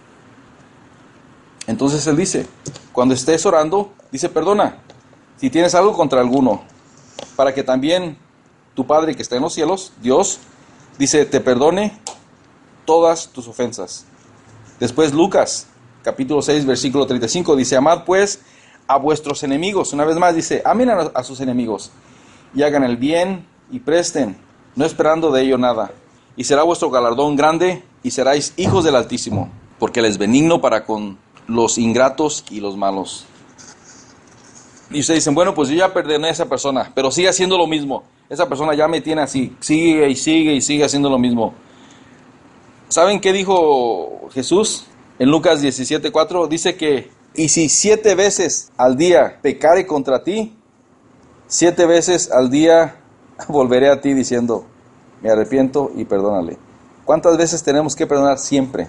Entonces Él dice, cuando estés orando, dice, perdona si tienes algo contra alguno, para que también tu Padre que está en los cielos, Dios, dice, te perdone todas tus ofensas. Después Lucas, capítulo 6, versículo 35, dice, amad pues a vuestros enemigos. Una vez más dice, amen a sus enemigos, y hagan el bien, y presten, no esperando de ello nada. Y será vuestro galardón grande, y seráis hijos del Altísimo, porque Él es benigno para con los ingratos y los malos. Y ustedes dicen, bueno, pues yo ya perdoné a esa persona, pero sigue haciendo lo mismo. Esa persona ya me tiene así, sigue haciendo lo mismo. ¿Saben qué dijo Jesús? En Lucas 17:4 dice que, y si 7 veces al día pecare contra ti, 7 veces al día volveré a ti diciendo, me arrepiento y perdónale. ¿Cuántas veces tenemos que perdonar? Siempre.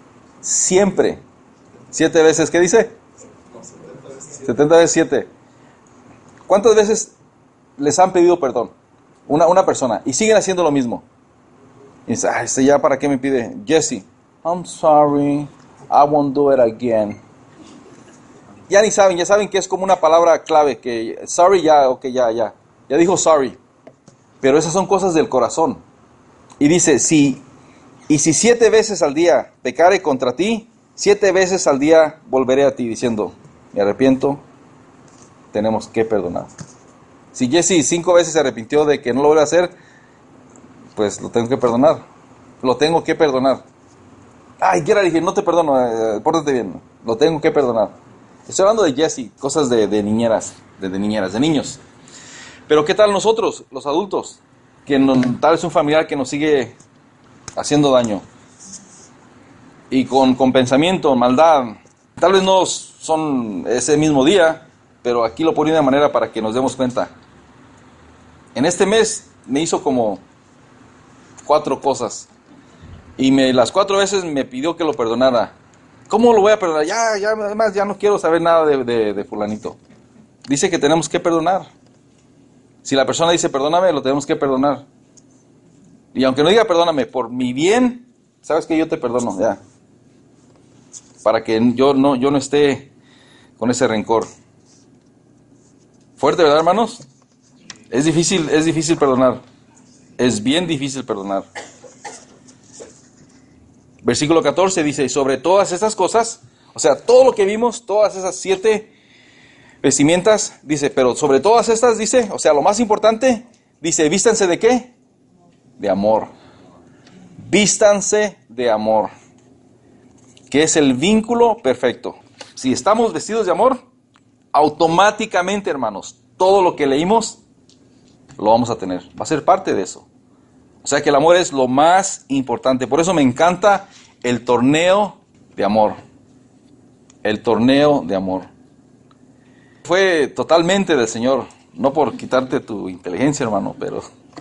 7 veces, ¿qué dice? 70 veces 7. ¿Cuántas veces les han pedido perdón? Una persona, y siguen haciendo lo mismo. Y dice, ya para qué me pide. Jesse, I'm sorry, I won't do it again. Ya saben que es como una palabra clave, que sorry ya dijo sorry. Pero esas son cosas del corazón. Y dice, si 7 veces al día pecare contra ti, 7 veces al día volveré a ti diciendo, me arrepiento, tenemos que perdonar. Si Jesse 5 veces se arrepintió de que no lo vuelve a hacer, pues lo tengo que perdonar. Ay, quiera dije, no te perdono, pórtate bien. Lo tengo que perdonar. Estoy hablando de Jesse, cosas de niñeras, de niños. Pero ¿qué tal nosotros, los adultos? Que tal vez un familiar que nos sigue haciendo daño. Y con pensamiento, maldad. Tal vez no son ese mismo día, pero aquí lo pone de una manera para que nos demos cuenta. En este mes me hizo como 4 cosas. Y las 4 veces me pidió que lo perdonara. ¿Cómo lo voy a perdonar? Además ya no quiero saber nada de fulanito. Dice que tenemos que perdonar. Si la persona dice perdóname, lo tenemos que perdonar. Y aunque no diga perdóname, por mi bien, sabes que yo te perdono, ya. Para que yo no esté con ese rencor. Fuerte, ¿verdad, hermanos? Es difícil perdonar. Es bien difícil perdonar. Versículo 14 dice, y sobre todas estas cosas, o sea, todo lo que vimos, todas esas 7 vestimientas, dice, pero sobre todas estas, dice, o sea, lo más importante, dice, vístanse ¿de qué? De amor. Vístanse de amor, que es el vínculo perfecto. Si estamos vestidos de amor, automáticamente, hermanos, todo lo que leímos, lo vamos a tener. Va a ser parte de eso. O sea que el amor es lo más importante. Por eso me encanta el torneo de amor. El torneo de amor. Fue totalmente del Señor. No por quitarte tu inteligencia, hermano, pero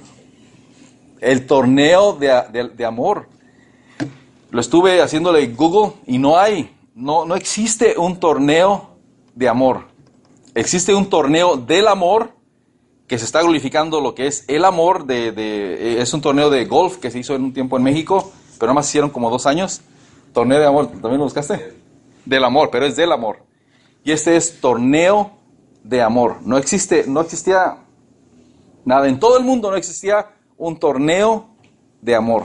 el torneo de amor. Lo estuve haciéndole Google y no existe un torneo de amor. Existe un torneo del amor que se está glorificando lo que es el amor es un torneo de golf que se hizo en un tiempo en México, pero nada más hicieron como 2 años. Torneo de amor, ¿también lo buscaste? Del amor, pero es del amor. Y este es torneo de amor. No existía nada, en todo el mundo no existía un torneo de amor.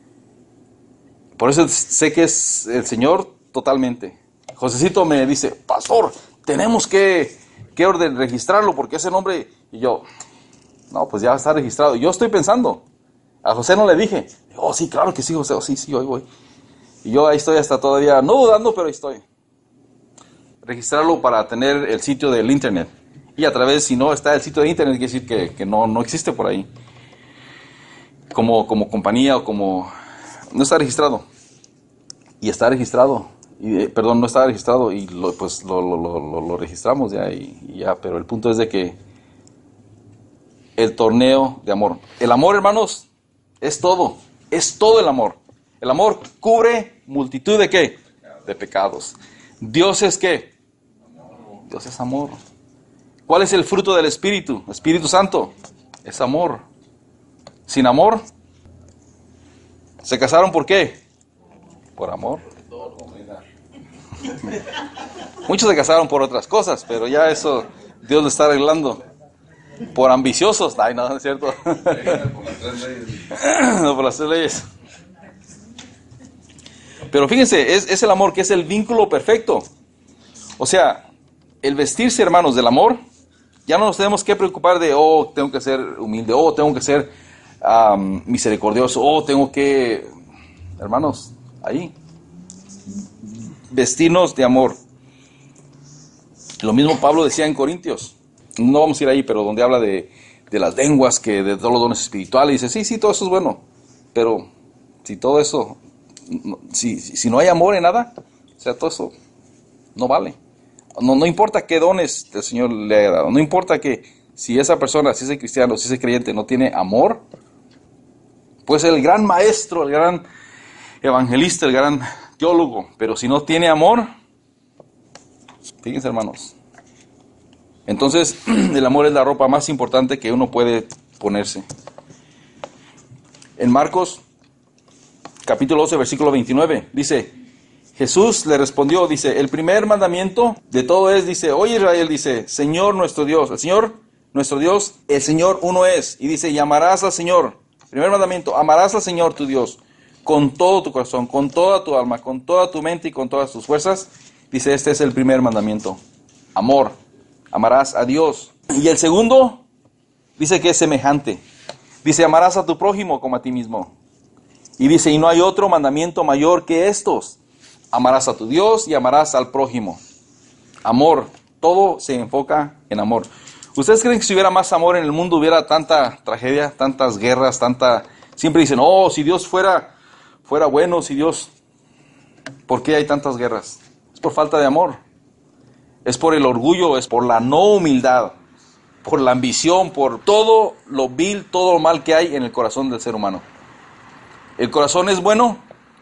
Por eso sé que es el Señor totalmente. Josecito me dice, pastor, tenemos que registrarlo porque ese nombre... Y yo, no, pues ya está registrado. Yo estoy pensando. A José no le dije. Oh, sí, claro que sí, José. Oh, sí, hoy voy. Y yo ahí estoy hasta todavía, no dudando, pero ahí estoy. Registrarlo para tener el sitio del internet. Y a través, si no está el sitio de internet, quiere decir que no existe por ahí. Como compañía o como... No está registrado. Y está registrado. Perdón, no estaba registrado y lo registramos ya, y ya. Pero el punto es de que el torneo de amor. El amor, hermanos, es todo el amor. El amor cubre multitud de ¿qué? De pecados. Dios es ¿qué? Dios es amor. ¿Cuál es el fruto del Espíritu? Espíritu Santo. Es amor. Sin amor, ¿se casaron por qué? Por amor. Muchos se casaron por otras cosas, pero ya eso Dios lo está arreglando. Por ambiciosos. Ay, no es cierto. No, por las 3 leyes. Pero fíjense, es el amor que es el vínculo perfecto. O sea, el vestirse, hermanos, del amor, ya no nos tenemos que preocupar de, tengo que ser humilde, tengo que ser misericordioso, tengo que, hermanos, ahí, vestirnos de amor. Lo mismo Pablo decía en Corintios. No vamos a ir ahí, pero donde habla de las lenguas, que de todos los dones espirituales, dice, sí, todo eso es bueno, pero si todo eso, si no hay amor en nada, o sea, todo eso no vale. No importa qué dones el Señor le haya dado, no importa que si esa persona, si ese cristiano, si ese creyente no tiene amor, puede ser el gran maestro, el gran evangelista, el gran teólogo, pero si no tiene amor, fíjense, hermanos. Entonces, el amor es la ropa más importante que uno puede ponerse. En Marcos, capítulo 12, versículo 29, dice, Jesús le respondió, dice, el primer mandamiento de todo es, dice, oye Israel, dice, Señor nuestro Dios, el Señor nuestro Dios, el Señor uno es. Y dice, y amarás al Señor, primer mandamiento, amarás al Señor tu Dios, con todo tu corazón, con toda tu alma, con toda tu mente y con todas tus fuerzas. Dice, este es el primer mandamiento, amor. Amarás a Dios. Y el segundo, dice que es semejante. Dice, amarás a tu prójimo como a ti mismo. Y dice, y no hay otro mandamiento mayor que estos. Amarás a tu Dios y amarás al prójimo. Amor. Todo se enfoca en amor. ¿Ustedes creen que si hubiera más amor en el mundo hubiera tanta tragedia, tantas guerras, Siempre dicen, si Dios fuera bueno, si Dios... ¿Por qué hay tantas guerras? Es por falta de amor. Es por el orgullo, es por la no humildad, por la ambición, por todo lo vil, todo lo mal que hay en el corazón del ser humano. ¿El corazón es bueno?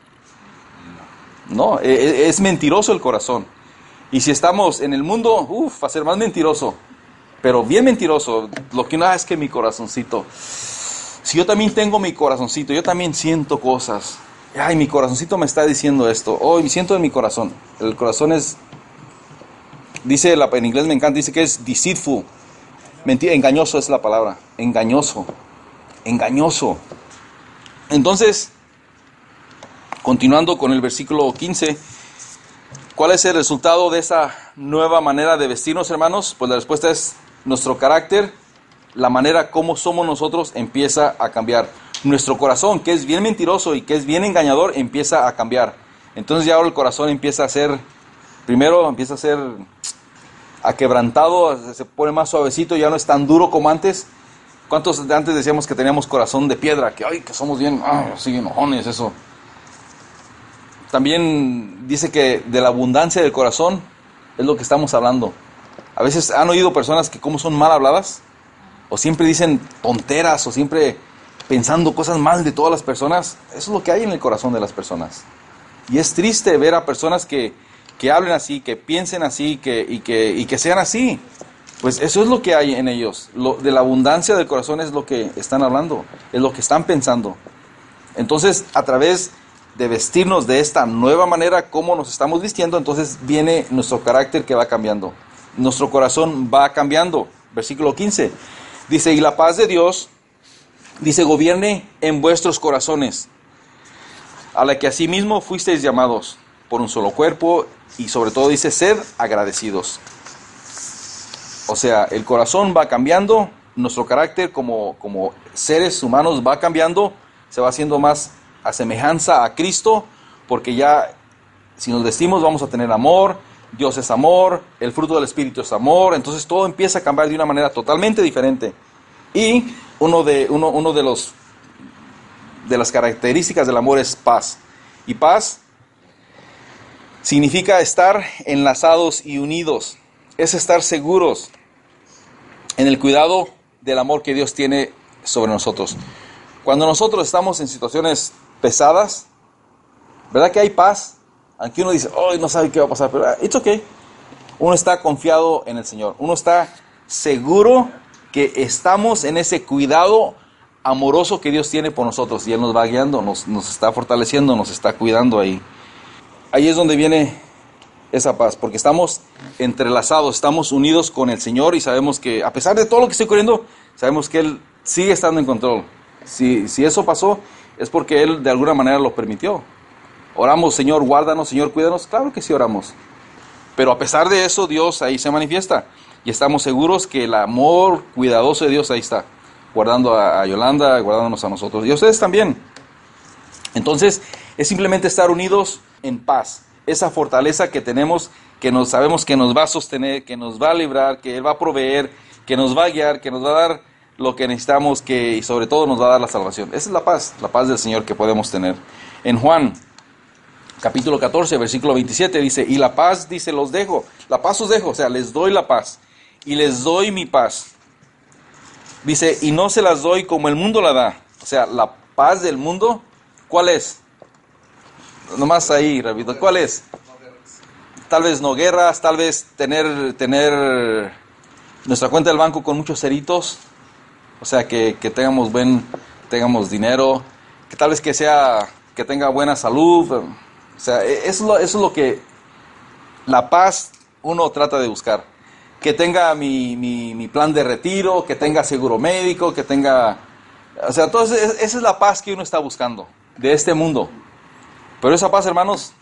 No, es mentiroso el corazón. Y si estamos en el mundo, va a ser más mentiroso, pero bien mentiroso. Lo que no es que mi corazoncito, si yo también tengo mi corazoncito, yo también siento cosas. Ay, mi corazoncito me está diciendo esto. Me siento en mi corazón. El corazón es... Dice, en inglés me encanta, dice que es deceitful. Mentira, engañoso es la palabra. Engañoso. Engañoso. Entonces, continuando con el versículo 15, ¿cuál es el resultado de esa nueva manera de vestirnos, hermanos? Pues la respuesta es nuestro carácter, la manera como somos nosotros empieza a cambiar. Nuestro corazón, que es bien mentiroso y que es bien engañador, empieza a cambiar. Entonces ya ahora el corazón empieza a ser, primero empieza a ser aquebrantado, se pone más suavecito, ya no es tan duro como antes. ¿Cuántos de antes decíamos que teníamos corazón de piedra? Que ay, que somos bien, así enojones, eso. También dice que de la abundancia del corazón es lo que estamos hablando. A veces han oído personas que como son mal habladas, o siempre dicen tonteras, o siempre pensando cosas mal de todas las personas. Eso es lo que hay en el corazón de las personas. Y es triste ver a personas que hablen así, que piensen así, y que sean así. Pues eso es lo que hay en ellos. De la abundancia del corazón es lo que están hablando, es lo que están pensando. Entonces, a través de vestirnos de esta nueva manera, como nos estamos vistiendo, entonces viene nuestro carácter que va cambiando. Nuestro corazón va cambiando. Versículo 15. Dice, y la paz de Dios, dice, gobierne en vuestros corazones, a la que asimismo fuisteis llamados por un solo cuerpo, y sobre todo dice, sed agradecidos. O sea, el corazón va cambiando, nuestro carácter como seres humanos va cambiando, se va haciendo más a semejanza a Cristo, porque ya si nos vestimos vamos a tener amor, Dios es amor, el fruto del Espíritu es amor, entonces todo empieza a cambiar de una manera totalmente diferente. Y uno de las características del amor es paz. Y paz significa estar enlazados y unidos, es estar seguros en el cuidado del amor que Dios tiene sobre nosotros. Cuando nosotros estamos en situaciones pesadas, ¿verdad que hay paz? Aunque uno dice, oh, no sabe qué va a pasar, pero it's okay. Uno está confiado en el Señor, uno está seguro que estamos en ese cuidado amoroso que Dios tiene por nosotros, y Él nos va guiando, nos está fortaleciendo, nos está cuidando ahí. Ahí es donde viene esa paz, porque estamos entrelazados, estamos unidos con el Señor, y sabemos que a pesar de todo lo que estoy ocurriendo, sabemos que Él sigue estando en control. Si eso pasó, es porque Él de alguna manera lo permitió. Oramos, Señor, guárdanos, Señor, cuídanos. Claro que sí oramos. Pero a pesar de eso, Dios ahí se manifiesta. Y estamos seguros que el amor cuidadoso de Dios ahí está, guardando a Yolanda, guardándonos a nosotros. Y a ustedes también. Entonces, es simplemente estar unidos en paz. Esa fortaleza que tenemos, que sabemos que nos va a sostener, que nos va a librar, que Él va a proveer, que nos va a guiar, que nos va a dar lo que necesitamos, y sobre todo nos va a dar la salvación. Esa es la paz del Señor que podemos tener. En Juan, capítulo 14, versículo 27, dice, y la paz, dice, los dejo, la paz os dejo, o sea, les doy la paz, y les doy mi paz. Dice, y no se las doy como el mundo la da. O sea, la paz del mundo, ¿cuál es? Nomás ahí, repito, ¿cuál es? Tal vez no guerras, tal vez tener nuestra cuenta del banco con muchos ceritos, o sea, que tengamos dinero, que tal vez que tenga buena salud, o sea, eso es lo que la paz uno trata de buscar. Que tenga mi plan de retiro, que tenga seguro médico, que tenga, o sea, esa es la paz que uno está buscando de este mundo. Pero esa paz, hermanos,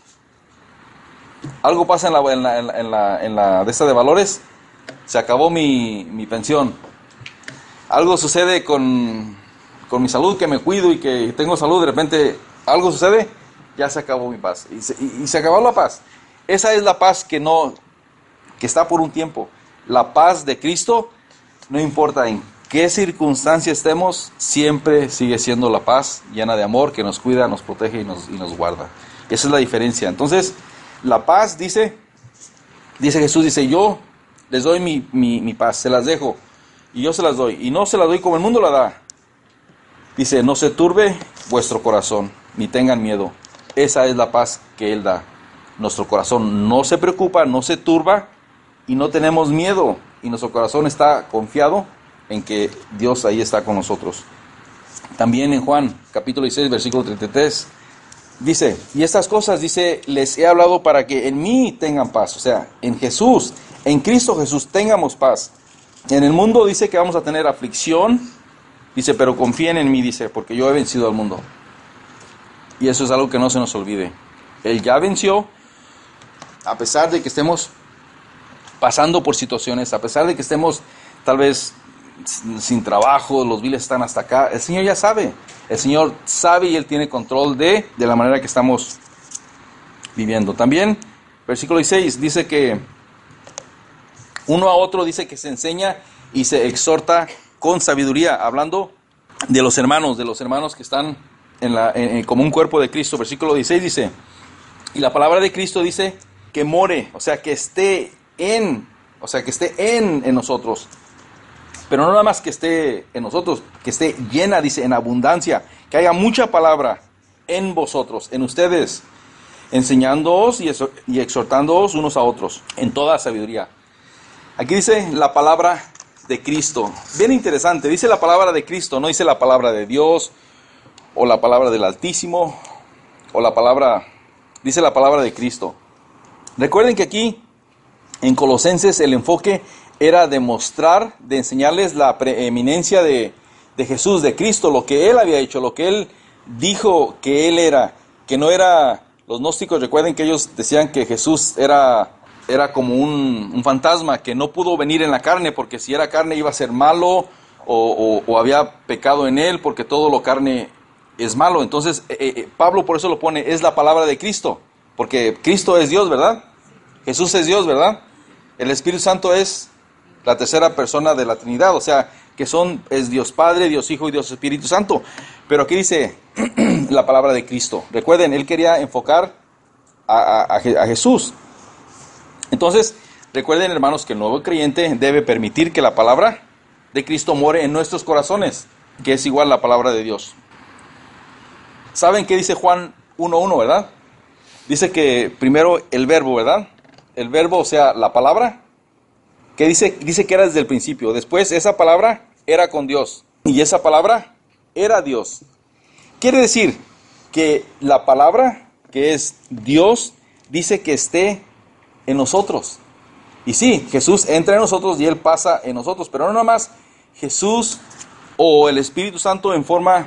algo pasa en la de esta de valores, se acabó mi pensión. Algo sucede con mi salud, que me cuido y que tengo salud, de repente algo sucede, ya se acabó mi paz. Y se acabó la paz. Esa es la paz que está por un tiempo. La paz de Cristo, no importa en qué circunstancia estemos, siempre sigue siendo la paz llena de amor que nos cuida, nos protege y nos guarda. Esa es la diferencia. Entonces, la paz, dice Jesús, dice, yo les doy mi paz, se las dejo, y yo se las doy, y no se las doy como el mundo la da. Dice, no se turbe vuestro corazón, ni tengan miedo. Esa es la paz que Él da. Nuestro corazón no se preocupa, no se turba, y no tenemos miedo, y nuestro corazón está confiado en que Dios ahí está con nosotros. También en Juan, capítulo 16, versículo 33, dice, y estas cosas, dice, les he hablado para que en mí tengan paz. O sea, en Jesús, en Cristo Jesús, tengamos paz. En el mundo dice que vamos a tener aflicción, dice, pero confíen en mí, dice, porque yo he vencido al mundo. Y eso es algo que no se nos olvide. Él ya venció, a pesar de que estemos pasando por situaciones, a pesar de que estemos tal vez sin trabajo, los biles están hasta acá, el Señor ya sabe. El Señor sabe y Él tiene control de la manera que estamos viviendo. También, versículo 16, dice que uno a otro dice que se enseña y se exhorta con sabiduría, hablando de los hermanos que están como un cuerpo de Cristo. Versículo 16 dice, y la palabra de Cristo dice que more, o sea, que esté en nosotros. Pero no nada más que esté en nosotros, que esté llena, dice, en abundancia, que haya mucha palabra en vosotros, en ustedes, enseñándoos y exhortándoos unos a otros, en toda sabiduría. Aquí dice la palabra de Cristo. Bien interesante, dice la palabra de Cristo, no dice la palabra de Dios, o la palabra del Altísimo, dice la palabra de Cristo. Recuerden que aquí, en Colosenses, el enfoque era demostrar, de enseñarles la preeminencia de Jesús, de Cristo, lo que Él había hecho, lo que Él dijo que Él era, que no era, los gnósticos, recuerden que ellos decían que Jesús era como un fantasma, que no pudo venir en la carne, porque si era carne iba a ser malo, o había pecado en Él, porque todo lo carne es malo. Entonces, Pablo por eso lo pone, es la palabra de Cristo, porque Cristo es Dios, ¿verdad? Jesús es Dios, ¿verdad? El Espíritu Santo es la tercera persona de la Trinidad, o sea, que es Dios Padre, Dios Hijo y Dios Espíritu Santo. Pero aquí dice la palabra de Cristo. Recuerden, él quería enfocar a Jesús. Entonces, recuerden, hermanos, que el nuevo creyente debe permitir que la palabra de Cristo more en nuestros corazones, que es igual la palabra de Dios. ¿Saben qué dice Juan 1:1, verdad? Dice que primero el verbo, ¿verdad? El verbo, o sea, la palabra, que dice que era desde el principio. Después esa palabra era con Dios, y esa palabra era Dios. Quiere decir que la palabra, que es Dios, dice que esté en nosotros. Y sí, Jesús entra en nosotros y Él pasa en nosotros, pero no nada más Jesús o el Espíritu Santo en forma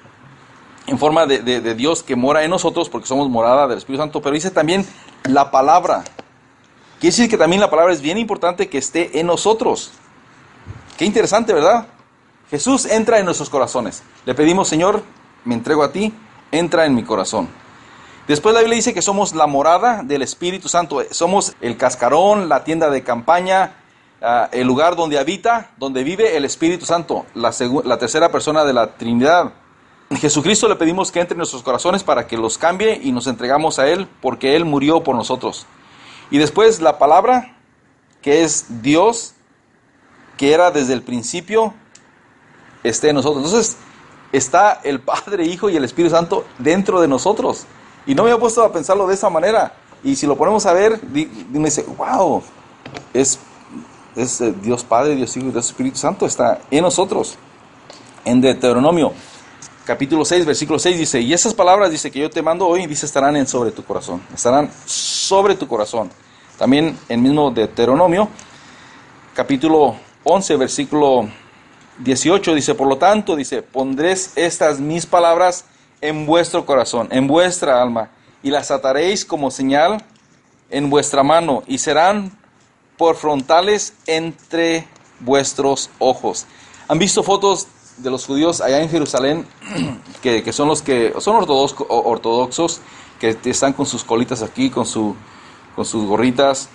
de Dios que mora en nosotros, porque somos morada del Espíritu Santo, pero dice también la palabra. Quiere decir que también la palabra es bien importante que esté en nosotros. Qué interesante, ¿verdad? Jesús entra en nuestros corazones. Le pedimos, Señor, me entrego a ti, entra en mi corazón. Después la Biblia dice que somos la morada del Espíritu Santo. Somos el cascarón, la tienda de campaña, el lugar donde vive el Espíritu Santo, la tercera persona de la Trinidad. Jesucristo le pedimos que entre en nuestros corazones para que los cambie y nos entregamos a Él, porque Él murió por nosotros. Y después la palabra, que es Dios, que era desde el principio, esté en nosotros. Entonces está el Padre, Hijo y el Espíritu Santo dentro de nosotros. Y no me había puesto a pensarlo de esa manera. Y si lo ponemos a ver, me dice, wow, es Dios Padre, Dios Hijo y Dios Espíritu Santo está en nosotros. En Deuteronomio capítulo 6, versículo 6 dice, y esas palabras, dice, que yo te mando hoy, dice, estarán sobre tu corazón. Estarán sobre tu corazón. También en mismo Deuteronomio, capítulo 11, versículo 18, dice, por lo tanto, dice, pondréis estas mis palabras en vuestro corazón, en vuestra alma, y las ataréis como señal en vuestra mano, y serán por frontales entre vuestros ojos. ¿Han visto fotos de los judíos allá en Jerusalén, que son los que son ortodoxos, que están con sus colitas aquí, con sus gorritas,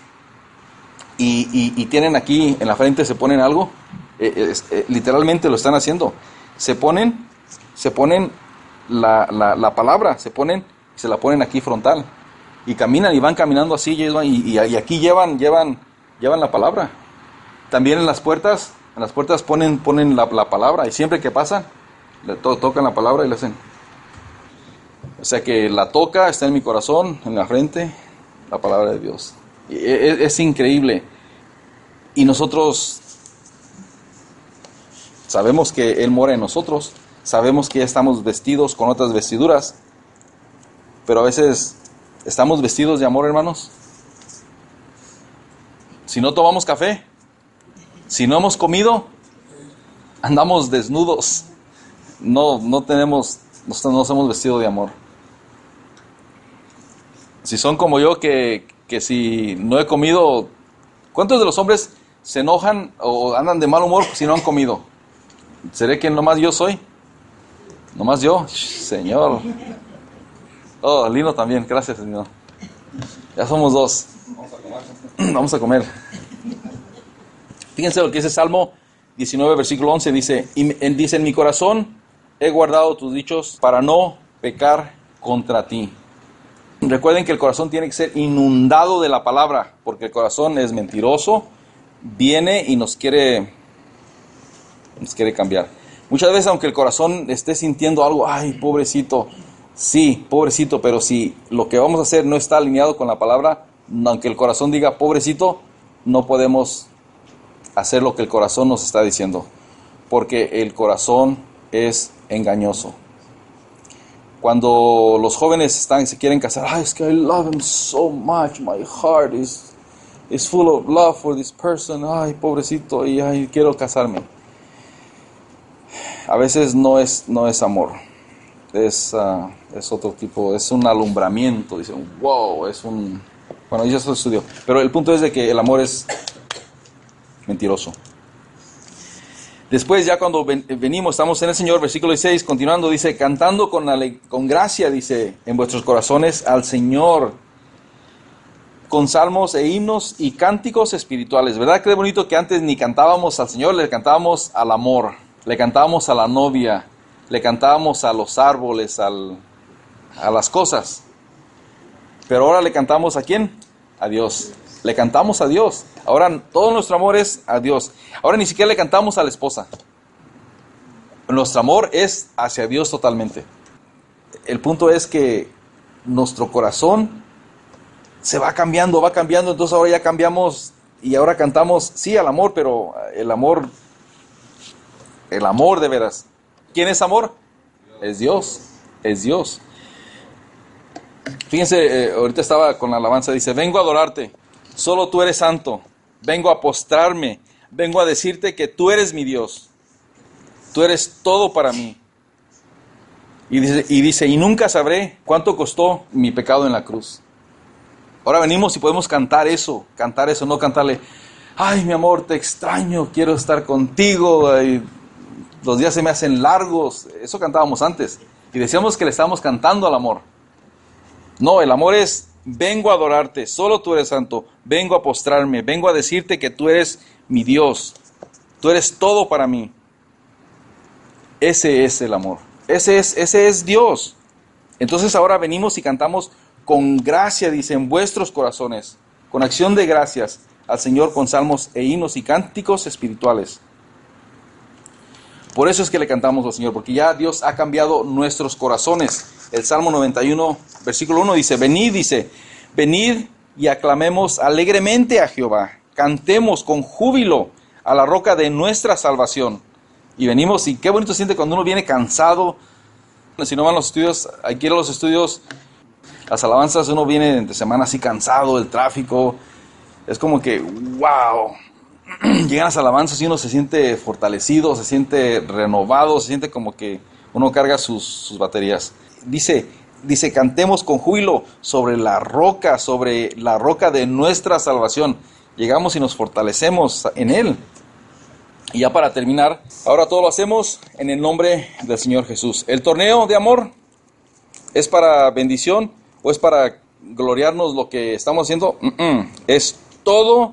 y tienen aquí en la frente, se ponen algo? Literalmente lo están haciendo. Se ponen la palabra, se la ponen aquí frontal, y caminan y van caminando así, y aquí llevan la palabra. También en las puertas ponen la palabra, y siempre que pasan, tocan la palabra y le hacen. O sea que la toca, está en mi corazón, en la frente, la palabra de Dios. Es increíble. Y nosotros sabemos que Él mora en nosotros, sabemos que ya estamos vestidos con otras vestiduras, pero a veces estamos vestidos de amor, hermanos. Si no tomamos café, Si no hemos comido, andamos desnudos. No nos hemos vestido de amor. Si son como yo, que si no he comido, ¿cuántos de los hombres se enojan o andan de mal humor si no han comido? ¿Seré que nomás yo soy? ¿Nomás yo? Señor. Oh, Lino también, gracias, Lino. Ya somos dos. Vamos a comer. Fíjense lo que dice Salmo 19, versículo 11. Dice, en mi corazón he guardado tus dichos para no pecar contra ti. Recuerden que el corazón tiene que ser inundado de la palabra, porque el corazón es mentiroso, viene y nos quiere cambiar. Muchas veces, aunque el corazón esté sintiendo algo, ay, pobrecito, sí, pobrecito, pero si lo que vamos a hacer no está alineado con la palabra, aunque el corazón diga pobrecito, no podemos hacer lo que el corazón nos está diciendo, porque el corazón es engañoso. Cuando los jóvenes se quieren casar, ay, es que I love him so much, my heart is full of love for this person, ay, pobrecito, y ay, quiero casarme. A veces no es amor, es otro tipo, es un alumbramiento, dicen, wow, bueno, yo eso estudio, pero el punto es de que el amor es mentiroso. Después, ya cuando venimos, estamos en el Señor, versículo 16, continuando, dice, cantando con gracia, dice, en vuestros corazones al Señor, con salmos e himnos y cánticos espirituales. ¿Verdad que es bonito que antes ni cantábamos al Señor, le cantábamos al amor, le cantábamos a la novia, le cantábamos a los árboles, a las cosas? Pero ahora le cantamos ¿a quién? A Dios. Le cantamos a Dios. Ahora todo nuestro amor es a Dios. Ahora ni siquiera le cantamos a la esposa. Nuestro amor es hacia Dios totalmente. El punto es que nuestro corazón se va cambiando. Entonces ahora ya cambiamos y ahora cantamos, sí, al amor, pero el amor de veras. ¿Quién es amor? Es Dios. Es Dios. Fíjense, ahorita estaba con la alabanza, dice, vengo a adorarte. Solo tú eres santo, vengo a postrarme, vengo a decirte que tú eres mi Dios, tú eres todo para mí. Y dice, y nunca sabré cuánto costó mi pecado en la cruz. Ahora venimos y podemos cantar eso, no cantarle, ay, mi amor, te extraño, quiero estar contigo, ay, los días se me hacen largos. Eso cantábamos antes y decíamos que le estábamos cantando al amor. No, el amor es, vengo a adorarte, solo tú eres santo, vengo a postrarme, vengo a decirte que tú eres mi Dios, tú eres todo para mí. Ese es el amor, ese es Dios. Entonces ahora venimos y cantamos con gracia, dice, en vuestros corazones, con acción de gracias al Señor, con salmos e himnos y cánticos espirituales. Por eso es que le cantamos al Señor, porque ya Dios ha cambiado nuestros corazones. El Salmo 91, versículo 1 dice, venid y aclamemos alegremente a Jehová, cantemos con júbilo a la roca de nuestra salvación. Y venimos, y qué bonito se siente cuando uno viene cansado. Si no van los estudios, aquí en los estudios, las alabanzas, uno viene entre semana así cansado, el tráfico, es como que, wow. Llegan las alabanzas y uno se siente fortalecido, se siente renovado, se siente como que uno carga sus baterías. Dice, cantemos con júbilo sobre la roca de nuestra salvación. Llegamos y nos fortalecemos en Él. Y ya para terminar, ahora todo lo hacemos en el nombre del Señor Jesús. ¿El torneo de amor es para bendición o es para gloriarnos lo que estamos haciendo? Es todo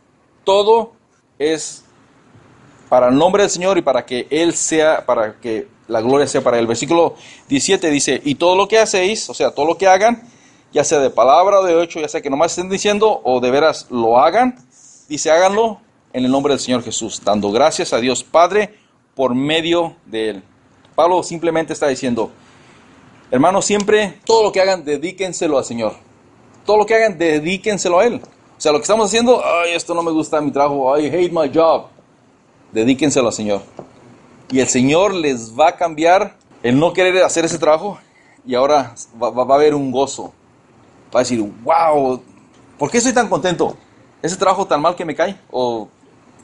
es para el nombre del Señor y para que la gloria sea para Él. Versículo 17 dice, y todo lo que hacéis, o sea, todo lo que hagan, ya sea de palabra o de hecho, ya sea que nomás estén diciendo o de veras lo hagan, dice, háganlo en el nombre del Señor Jesús, dando gracias a Dios Padre por medio de Él. Pablo simplemente está diciendo, hermanos, siempre, todo lo que hagan, dedíquenselo al Señor. Todo lo que hagan, dedíquenselo a Él. O sea, lo que estamos haciendo, ay, esto no me gusta mi trabajo, I hate my job. Dedíquenselo al Señor. Y el Señor les va a cambiar el no querer hacer ese trabajo y ahora va a haber un gozo. Va a decir, wow, ¿por qué estoy tan contento? ¿Ese trabajo tan mal que me cae? ¿O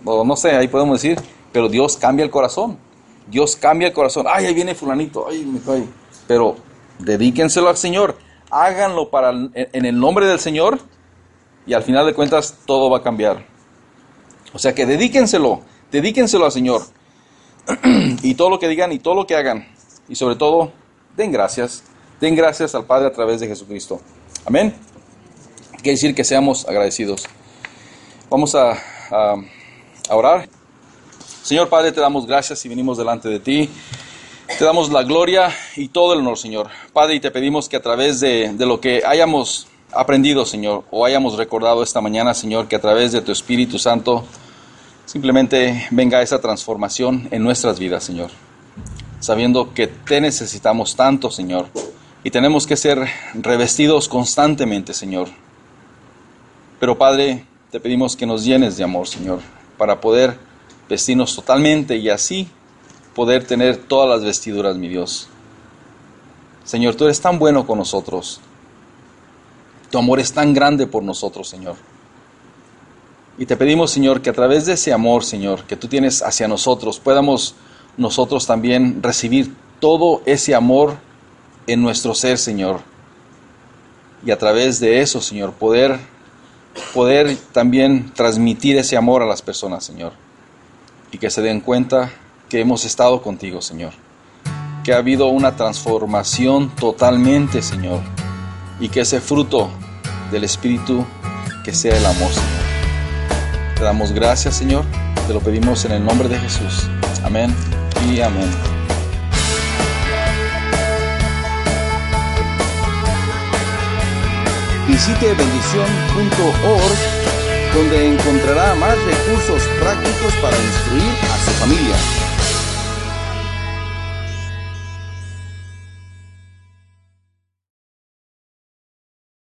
o no sé, ahí podemos decir, pero Dios cambia el corazón. Dios cambia el corazón. Ay, ahí viene fulanito, ay, me cae. Pero dedíquenselo al Señor, háganlo en el nombre del Señor, y al final de cuentas todo va a cambiar. O sea que dedíquenselo al Señor. Y todo lo que digan y todo lo que hagan, y sobre todo, den gracias al Padre a través de Jesucristo. Amén. Quiere decir que seamos agradecidos. Vamos a orar. Señor Padre, te damos gracias y venimos delante de ti. Te damos la gloria y todo el honor, Señor. Padre, y te pedimos que a través de lo que hayamos aprendido, Señor, o hayamos recordado esta mañana, Señor, que a través de tu Espíritu Santo simplemente venga esa transformación en nuestras vidas, Señor. Sabiendo que te necesitamos tanto, Señor, y tenemos que ser revestidos constantemente, Señor. Pero, Padre, te pedimos que nos llenes de amor, Señor, para poder vestirnos totalmente y así poder tener todas las vestiduras, mi Dios. Señor, tú eres tan bueno con nosotros. Tu amor es tan grande por nosotros, Señor. Y te pedimos, Señor, que a través de ese amor, Señor, que tú tienes hacia nosotros, podamos nosotros también recibir todo ese amor en nuestro ser, Señor. Y a través de eso, Señor, poder también transmitir ese amor a las personas, Señor. Y que se den cuenta que hemos estado contigo, Señor. Que ha habido una transformación totalmente, Señor. Y que ese fruto del Espíritu, que sea el amor, Señor. Te damos gracias, Señor. Te lo pedimos en el nombre de Jesús. Amén y amén. Visite bendición.org, donde encontrará más recursos prácticos para instruir a su familia.